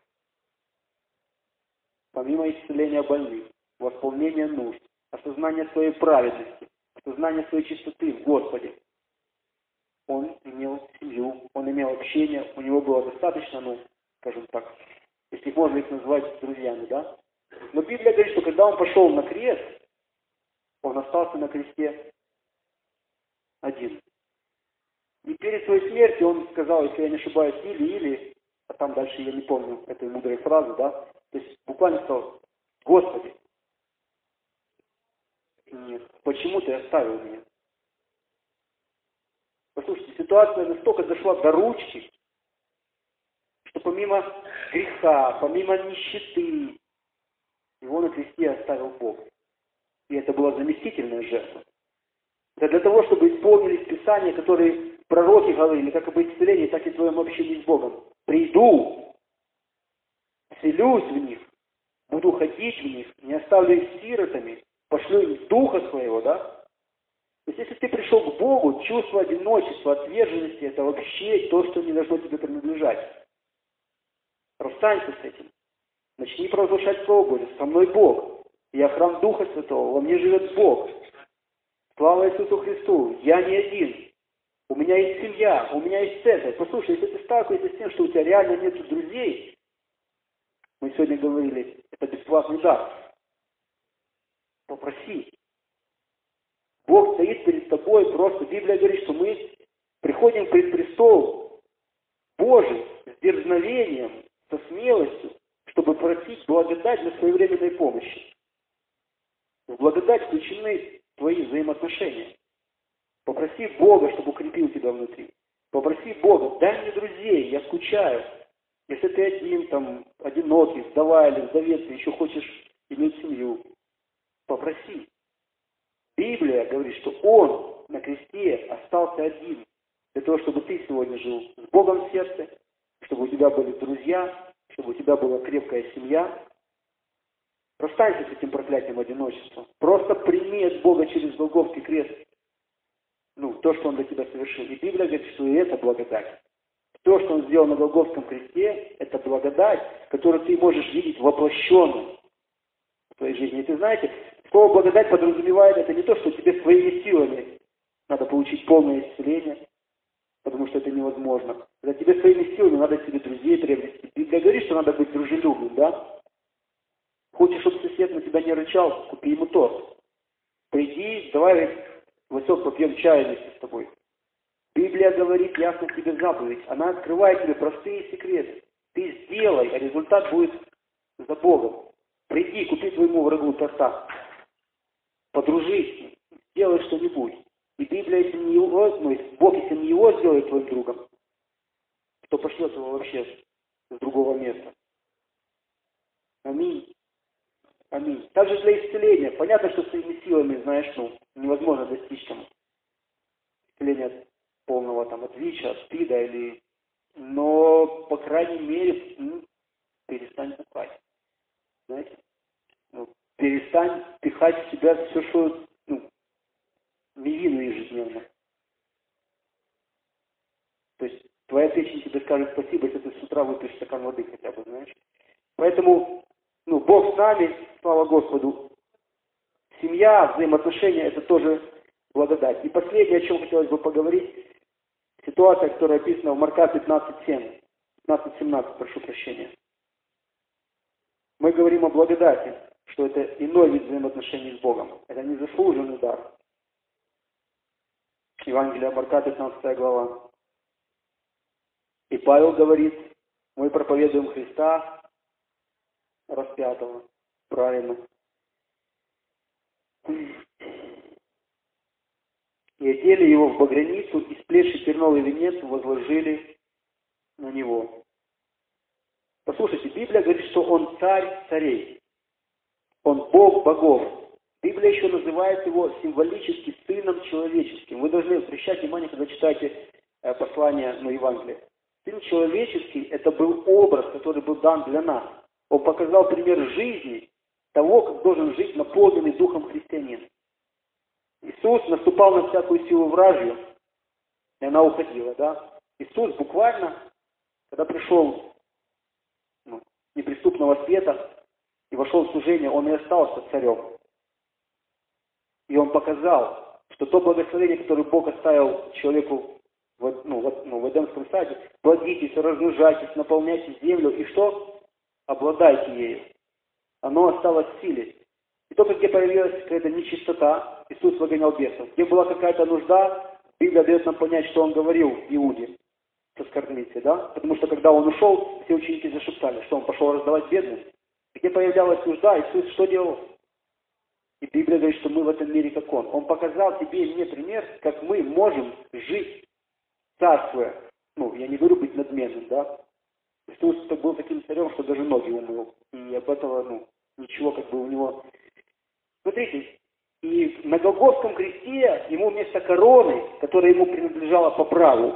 Speaker 1: Помимо исцеления больных, восполнения нужд, осознания своей праведности, осознания своей чистоты в Господе, Он имел семью, Он имел общение, у него было достаточно, скажем так, если можно их назвать друзьями, да? Но Библия говорит, что когда Он пошел на крест, Он остался на кресте один. И перед своей смертью Он сказал, если я не ошибаюсь, или, а там дальше я не помню этой мудрой фразы, да? То есть буквально сказал: «Господи, нет, почему Ты оставил меня?» Послушайте, ситуация настолько дошла до ручки, что помимо греха, помимо нищеты, Его на кресте оставил Бог. И это была заместительная жертва. Это для того, чтобы исполнились Писания, которые пророки говорили, как об исцелении, так и в твоем общении с Богом. «Приду, вселюсь в них, буду ходить в них, не оставлю их сиротами, пошлю им Духа Своего», да? То есть, если ты пришел к Богу, чувство одиночества, отверженности, это вообще то, что не должно тебе принадлежать. Расстанься с этим. Начни провозглашать Слово Божие. Со мной Бог. Я храм Духа Святого. Во мне живет Бог. Слава Иисусу Христу. Я не один. У меня есть семья. У меня есть церковь. Послушай, если ты сталкиваешься с тем, что у тебя реально нет друзей, мы сегодня говорили, это бесплатный дар. Попроси. Бог стоит перед тобой просто. Библия говорит, что мы приходим пред престол Божий с дерзновением, со смелостью, чтобы просить благодать для своевременной помощи. В благодать включены твои взаимоотношения. Попроси Бога, чтобы укрепил тебя внутри. Попроси Бога: дай мне друзей, я скучаю. Если ты один, одинокий, вдова или вдовец, ты еще хочешь иметь семью, попроси. Библия говорит, что Он на кресте остался один, для того, чтобы ты сегодня жил с Богом в сердце, чтобы у тебя были друзья, чтобы у тебя была крепкая семья. Расстанься с этим проклятием одиночества. Просто прими от Бога через Голгофский крест то, что Он для тебя совершил. И Библия говорит, что и это благодать. То, что Он сделал на Голгофском кресте, это благодать, которую ты можешь видеть воплощенной в твоей жизни. И ты знаете, слово благодать подразумевает это не то, что тебе своими силами надо получить полное исцеление, потому что это невозможно. Когда тебе своими силами надо себе друзей приобрести. Библия говорит, что надо быть дружелюбным, да? Хочешь, чтобы сосед на тебя не рычал, купи ему торт. Приди, давай, Васек, попьем чай вместе с тобой. Библия говорит ясно тебе заповедь. Она открывает тебе простые секреты. Ты сделай, а результат будет за Богом. Приди, купи своему врагу торта. Подружись с ним, сделай что-нибудь. И Библия, если не его, Бог, если не его сделает твоим другом, то пошлет его вообще с другого места. Аминь. Аминь. Также для исцеления. Понятно, что своими силами, знаешь, невозможно достичь исцеления от полного от ВИЧа, от СПИДа но, по крайней мере, перестань пухать. Знаете? Перестань пихать в себя все, что мивину ежедневно. То есть твоя печень тебе скажет спасибо, если ты с утра выпьешь стакан воды хотя бы, знаешь. Поэтому, Бог с нами, слава Господу. Семья, взаимоотношения, это тоже благодать. И последнее, о чем хотелось бы поговорить, ситуация, которая описана в Марка 15:7, 15:17, прошу прощения. Мы говорим о благодати, что это иной вид взаимоотношений с Богом. Это незаслуженный дар. Евангелие от Марка, 15 глава. И Павел говорит, мы проповедуем Христа распятого. Правильно. и одели его в багряницу, и сплетший терновый венец возложили на него. Послушайте, Библия говорит, что он царь царей. Он Бог богов. Библия еще называет его символически сыном человеческим. Вы должны обращать внимание, когда читаете послание, Евангелие. Сын человеческий – это был образ, который был дан для нас. Он показал пример жизни того, как должен жить наполненный Духом христианин. Иисус наступал на всякую силу вражью, и она уходила, да? Иисус буквально, когда пришел неприступного света и вошел в служение, он и остался царем. И он показал, что то благословение, которое Бог оставил человеку в Эдемском саде, плодитесь, размножайтесь, наполняйте землю, и что? Обладайте ею. Оно осталось в силе. И только где появилась какая-то нечистота, Иисус выгонял бесов. Где была какая-то нужда, Библия дает нам понять, что он говорил Иуде со скорбницей, да? Потому что когда он ушел, все ученики зашептали, что он пошел раздавать бедным. Где появлялась нужда, Иисус что делал? И Библия говорит, что мы в этом мире как Он. Он показал тебе и мне пример, как мы можем жить, царствуя. Я не говорю быть надменным, да? Иисус был таким царем, что даже ноги умыл. И об этого, ничего у него... Смотрите, и на Голгофском кресте ему вместо короны, которая ему принадлежала по праву,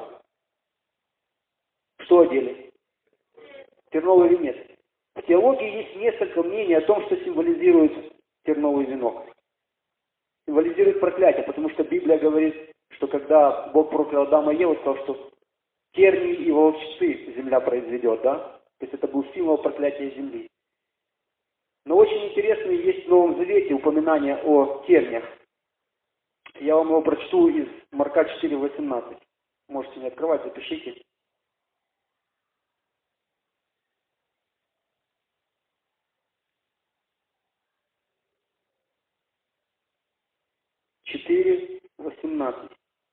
Speaker 1: что одели? Терновый венец. В теологии есть несколько мнений о том, что символизирует терновый венок. Символизирует проклятие, потому что Библия говорит, что когда Бог проклял Адама и Еву, сказал, что тернии и волчцы земля произведет, да? То есть это был символ проклятия земли. Но очень интересно есть в Новом Завете упоминание о терниях. Я вам его прочту из Марка 4:18. Можете не открывать, запишите. Четыре 18.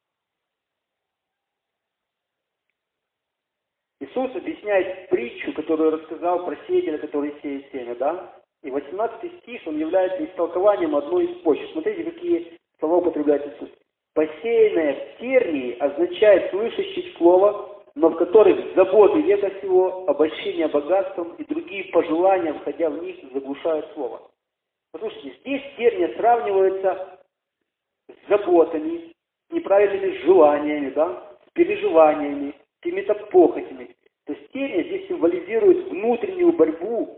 Speaker 1: Иисус объясняет притчу, которую рассказал про сеятеля, который сеет семя, да? И 18 стих, он является истолкованием одной из почв. Смотрите, какие слова употребляет Иисус. «Посеянное в тернии» означает слышащих слово, но в которых заботы века сего, обольщение богатством и другие пожелания, входя в них, заглушают слово. Послушайте, здесь терния сравнивается с заботами, с неправильными желаниями, да, с переживаниями, с какими-то похотями. То есть терния здесь символизирует внутреннюю борьбу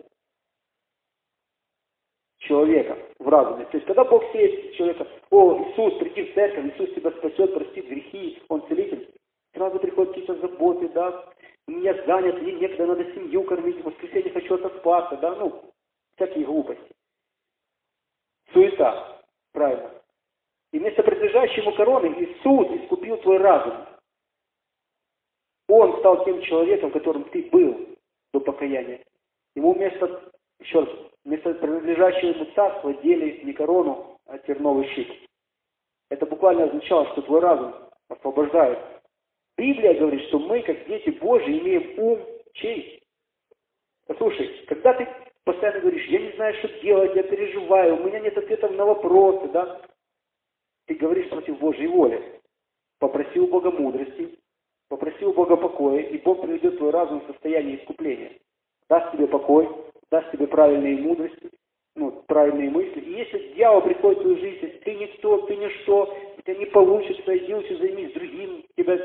Speaker 1: человека в разуме. То есть когда Бог сеет человека, Иисус, приди в церковь, Иисус тебя спасет, простит грехи, Он целитель, сразу приходят какие-то заботы, да, у меня занят, мне некогда, надо семью кормить, в воскресенье хочу отоспаться, да, всякие глупости. Суета, правильно. И вместо принадлежащей ему короны Иисус искупил твой разум. Он стал тем человеком, которым ты был до покаяния. Ему вместо принадлежащего ему царства дели не корону, а терновый щит. Это буквально означало, что твой разум освобождает. Библия говорит, что мы, как дети Божьи, имеем ум чей? Послушай, когда ты постоянно говоришь, я не знаю, что делать, я переживаю, у меня нет ответов на вопросы, да? Ты говоришь против Божьей воли. Попроси у Бога мудрости, попроси у Бога покоя, и Бог приведет твой разум в состояние искупления. Даст тебе покой, даст тебе правильные мудрости, правильные мысли. И если дьявол приходит в твою жизнь, ты никто, ты ничто, у тебя не получится, иди лучше займись другим,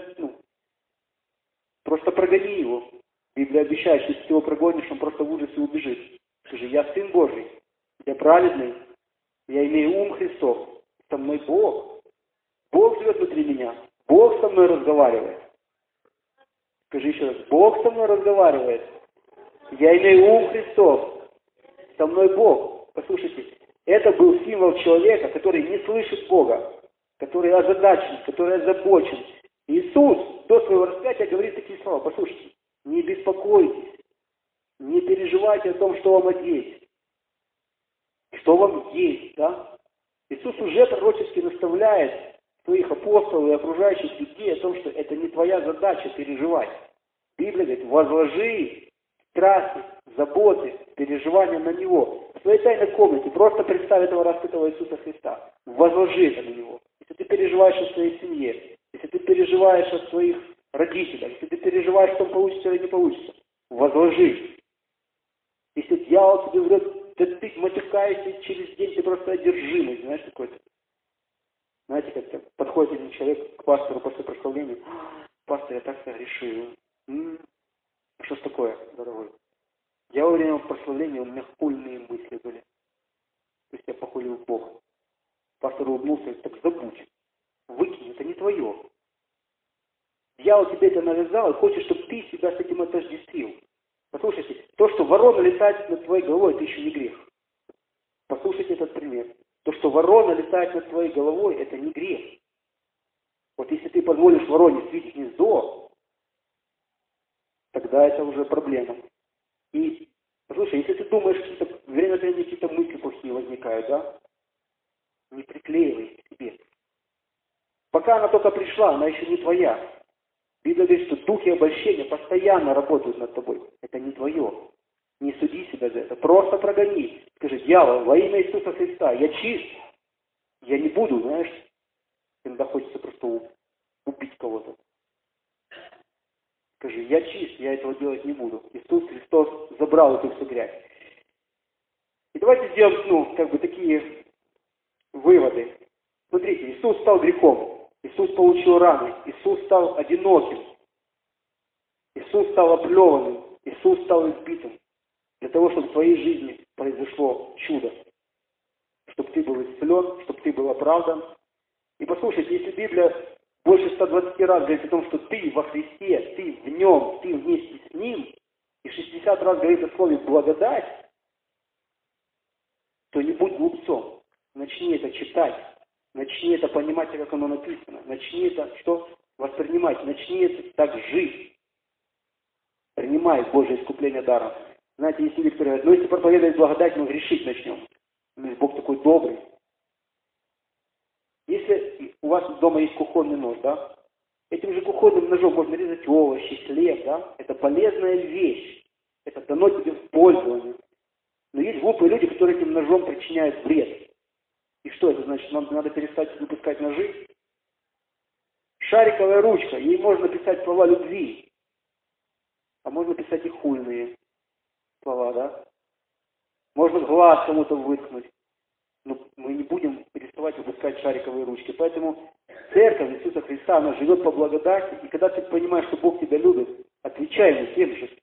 Speaker 1: просто прогони его. Библия обещает, что если ты его прогонишь, он просто в ужасе убежит. Скажи, я сын Божий, я праведный, я имею ум Христов, со мной Бог. Бог живет внутри меня, Бог со мной разговаривает. Скажи еще раз, Бог со мной разговаривает. Я имею ум Христов, со мной Бог. Послушайте, это был символ человека, который не слышит Бога, который озадачен, который озабочен. Иисус до своего распятия говорит такие слова. Послушайте, не беспокойтесь, не переживайте о том, что вам одеть, что вам есть, да? Иисус уже пророчески наставляет своих апостолов и окружающих людей о том, что это не твоя задача переживать. Библия говорит, возложи страсти, заботы, переживания на Него. В своей тайной комнате просто представь этого распятого Иисуса Христа. Возложи это на Него. если ты переживаешь о своей семье, если ты переживаешь о своих родителях, если ты переживаешь, что получится или не получится, возложи. Если дьявол тебе врет, да ты матюкаешься через день, ты просто одержимый, знаешь, какой-то. Знаете, как-то подходит один человек к пастору после прославления: пастор, я так согрешил. А что ж такое, дорогой? Я во время прославления, у меня хульные мысли были. То есть я похулил Бога. Пастор улыбнулся и говорит: так забудь. Выкинь, это не твое. Дьявол тебе это навязал и хочет, чтобы ты себя с этим отождествил. Послушайте, то, что ворона летает над твоей головой, это еще не грех. Послушайте этот пример. То, что ворона летает над твоей головой, это не грех. Вот если ты позволишь вороне свить гнездо, тогда это уже проблема. И, послушай, если ты думаешь, время от времени какие-то мысли плохие возникают, да? Не приклеивай к себе. Пока она только пришла, она еще не твоя. Библия говорит, что духи обольщения постоянно работают над тобой. Это не твое. Не суди себя за это. Просто прогони. Скажи: дьявол, во имя Иисуса Христа, я чист. Я не буду, знаешь, иногда хочется просто убить кого-то. Скажи: я чист, я этого делать не буду. Иисус Христос забрал эту всю грязь. И давайте сделаем, такие выводы. Смотрите, Иисус стал грехом. Иисус получил раны. Иисус стал одиноким. Иисус стал оплеванным. Иисус стал избитым. Для того, чтобы в твоей жизни произошло чудо. Чтобы ты был исцелен, чтобы ты был оправдан. И послушайте, если Библия больше 120 раз говорит о том, что ты во Христе, ты в Нем, ты вместе с Ним, и 60 раз говорит о слове «благодать», то не будь глупцом. Начни это читать. Начни это понимать, как оно написано. Начни это воспринимать. Начни это так жить. Принимай Божье искупление даром. Знаете, есть люди, которые говорят: если проповедовать благодать, мы грешить начнем. Бог такой добрый. Если у вас дома есть кухонный нож, да, этим же кухонным ножом можно резать овощи, хлеб, да, это полезная вещь. Это дано тебе в пользование. Но есть глупые люди, которые этим ножом причиняют вред. И что это значит? Нам надо перестать выпускать ножи? Шариковая ручка, ей можно писать слова любви. А можно писать и хульные слова, да? Можно глаз кому-то выткнуть. Но мы не будем переставать выпускать шариковые ручки. Поэтому церковь Иисуса Христа, она живет по благодати. И когда ты понимаешь, что Бог тебя любит, отвечай ему тем же.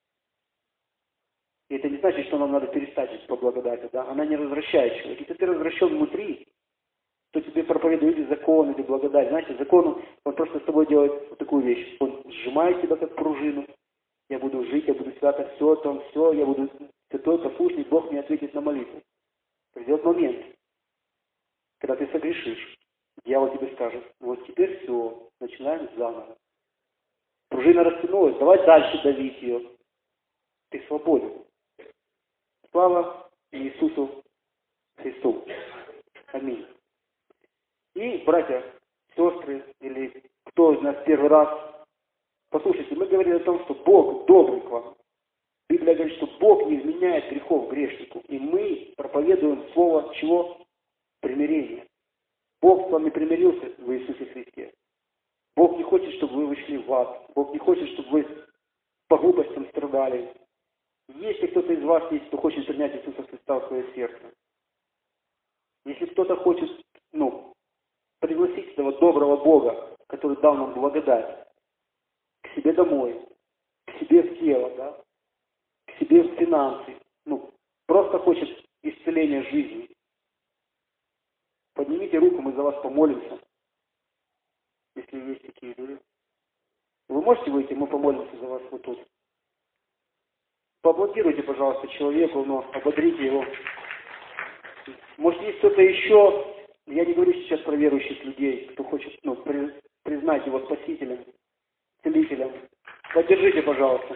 Speaker 1: И это не значит, что нам надо перестать жить по благодати, да? Она не развращает человека. Если ты развращен внутри, то тебе проповедуют или закон, или благодать. Знаете, закон, он просто с тобой делает вот такую вещь. Он сжимает тебя как пружину. Я буду жить, я буду свято, все, я буду святой, послушный, Бог мне ответит на молитву. Придет момент, когда ты согрешишь. Дьявол тебе скажет: вот теперь все, начинаем заново. Пружина растянулась, давай дальше давить ее. Ты свободен. Слава Иисусу Христу. Аминь. И, братья, сестры, или кто из нас первый раз, послушайте, мы говорили о том, что Бог добрый к вам. Библия говорит, что Бог не изменяет грехов грешнику. И мы проповедуем слово чего? Примирение. Бог с вами примирился в Иисусе Христе. Бог не хочет, чтобы вы вышли в ад. Бог не хочет, чтобы вы по глупостям страдали. Если кто-то из вас есть, кто хочет принять Иисуса Христа в свое сердце, если кто-то хочет, пригласить этого доброго Бога, который дал нам благодать, к себе домой, к себе в тело, да, к себе в финансы, просто хочет исцеления жизни, поднимите руку, мы за вас помолимся, если есть такие люди. Вы можете выйти, мы помолимся за вас вот тут. Поаплодируйте, пожалуйста, человеку, но ободрите его. Может, есть кто-то еще, я не говорю сейчас про верующих людей, кто хочет признать его спасителем, целителем. Поддержите, пожалуйста.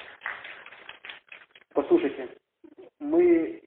Speaker 1: Послушайте, мы,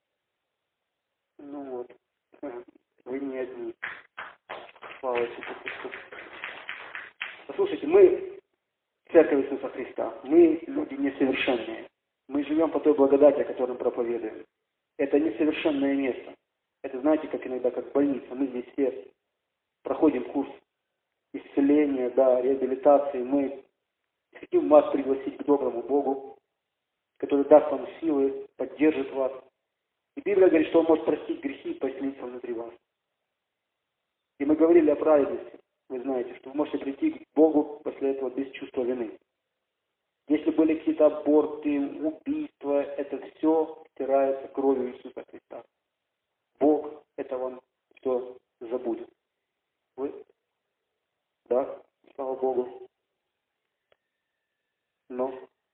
Speaker 1: вы не одни. Слава Иисусу Христу. Послушайте, мы Церковь Иисуса Христа, мы люди несовершенные. Мы живем по той благодати, о которой мы проповедуем. Это несовершенное место. Это, знаете, как иногда, как больница. Мы здесь все проходим курс исцеления, да, реабилитации. Мы хотим вас пригласить к доброму Богу, который даст вам силы, поддержит вас. И Библия говорит, что Он может простить грехи и поселиться внутри вас. И мы говорили о праведности. Вы знаете, что вы можете прийти к Богу после этого без чувства вины. Если были какие-то аборты, убийства, это все стирается кровью Иисуса Христа. Бог это вам все забудет. Вы? Да, слава Богу. Но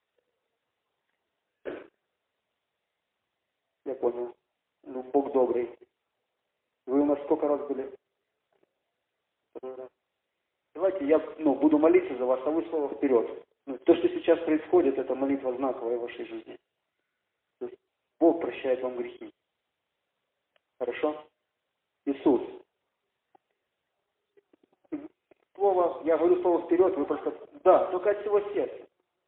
Speaker 1: я понял. Ну, Бог добрый. Вы у нас сколько раз были? Второй раз. Давайте я буду молиться за вас, а вы слово вперед. То, что сейчас происходит, это молитва знаковая в вашей жизни. То есть Бог прощает вам грехи. Хорошо? Иисус. Слово, я говорю слово вперед, вы просто... Да, только от всего сердца.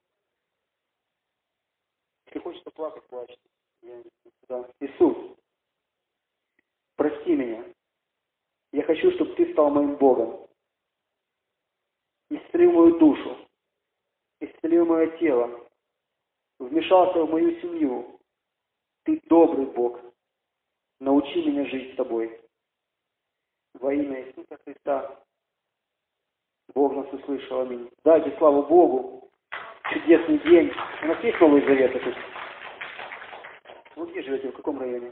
Speaker 1: Если хочется плакать, плачьте. Да. Иисус, прости меня. Я хочу, чтобы Ты стал моим Богом. Исцели мою душу. Исцели мое тело. Вмешался в мою семью. Ты добрый Бог. Научи меня жить с Тобой. Во имя Иисуса Христа. Бог нас услышал. Аминь. Дайте славу Богу. Чудесный день. У нас есть Новый Завет тут? Вы где живете? В каком районе?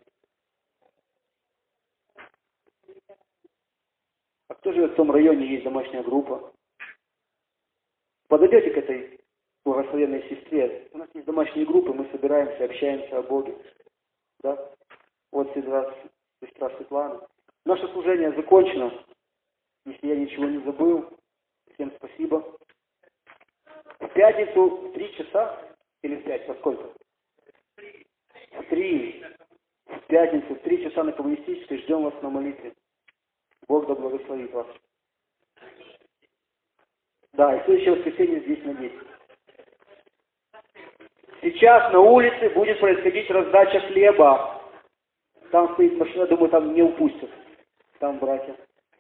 Speaker 1: А кто живет в том районе, есть домашняя группа? Подойдете к этой благословенной сестре. У нас есть домашние группы, мы собираемся, общаемся о Боге. Да? Вот сестра Светлана. Наше служение закончено. Если я ничего не забыл, всем спасибо. В пятницу в 3 часа или в 5, во сколько? В 3. В пятницу в 3 часа на Коммунистической ждем вас на молитве. Бог да благословит вас. Да, и в следующее воскресенье здесь на 10. Сейчас на улице будет происходить раздача хлеба. Там стоит машина, думаю, там не упустят. Там братья.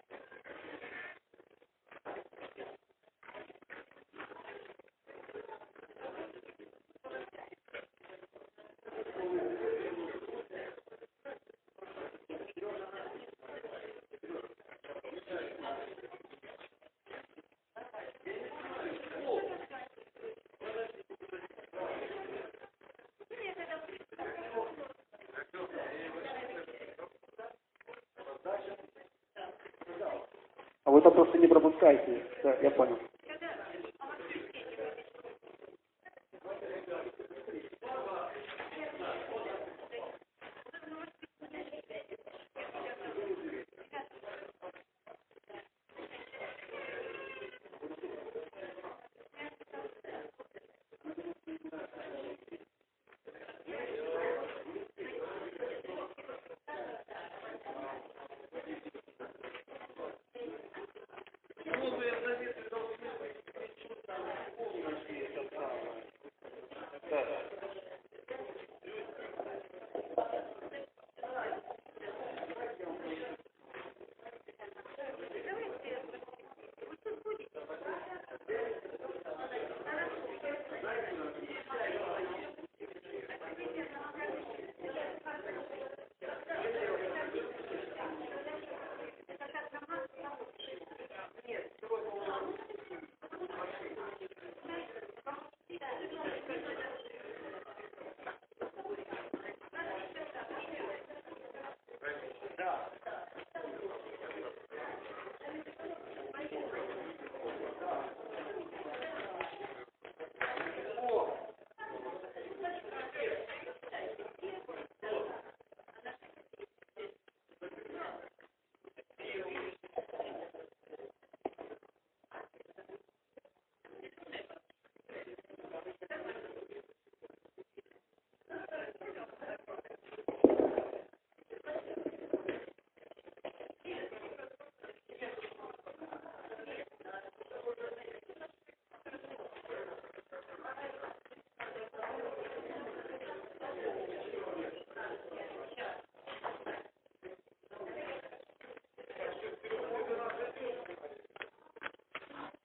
Speaker 1: А вы там просто не пропускайте. Да, я понял.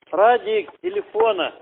Speaker 2: Радик, телефона.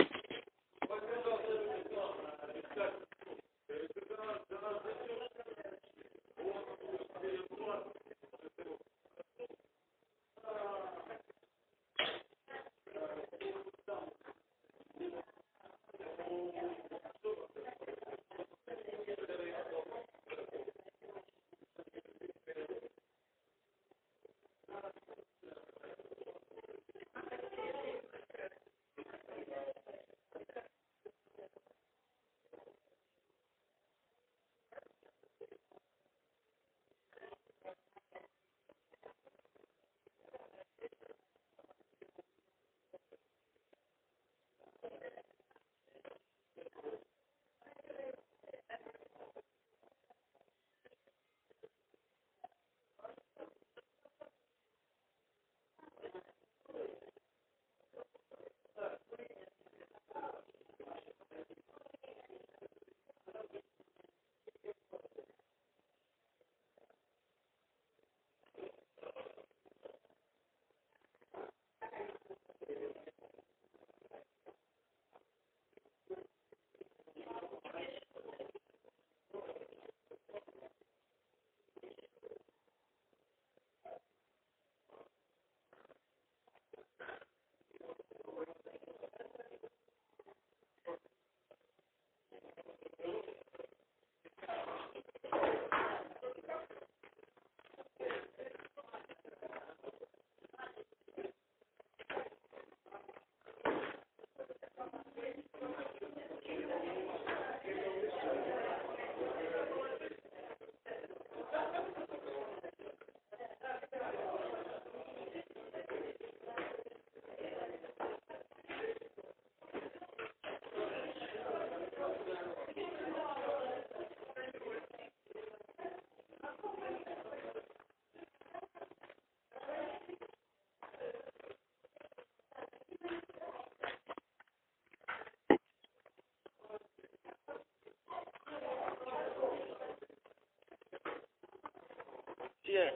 Speaker 2: Где?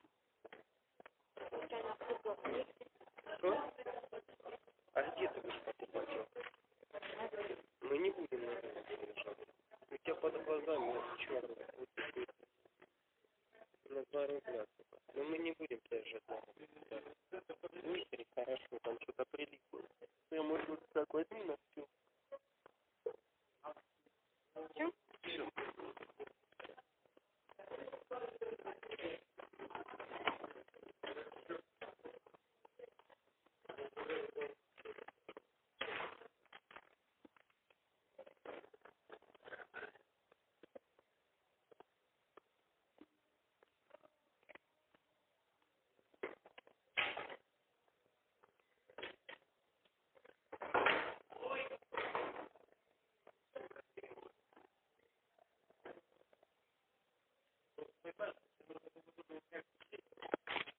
Speaker 2: Что? А где ты будешь покупать? Мы не будем на это решать. У тебя под глазами черный. На 2 рубля. Но мы не будем.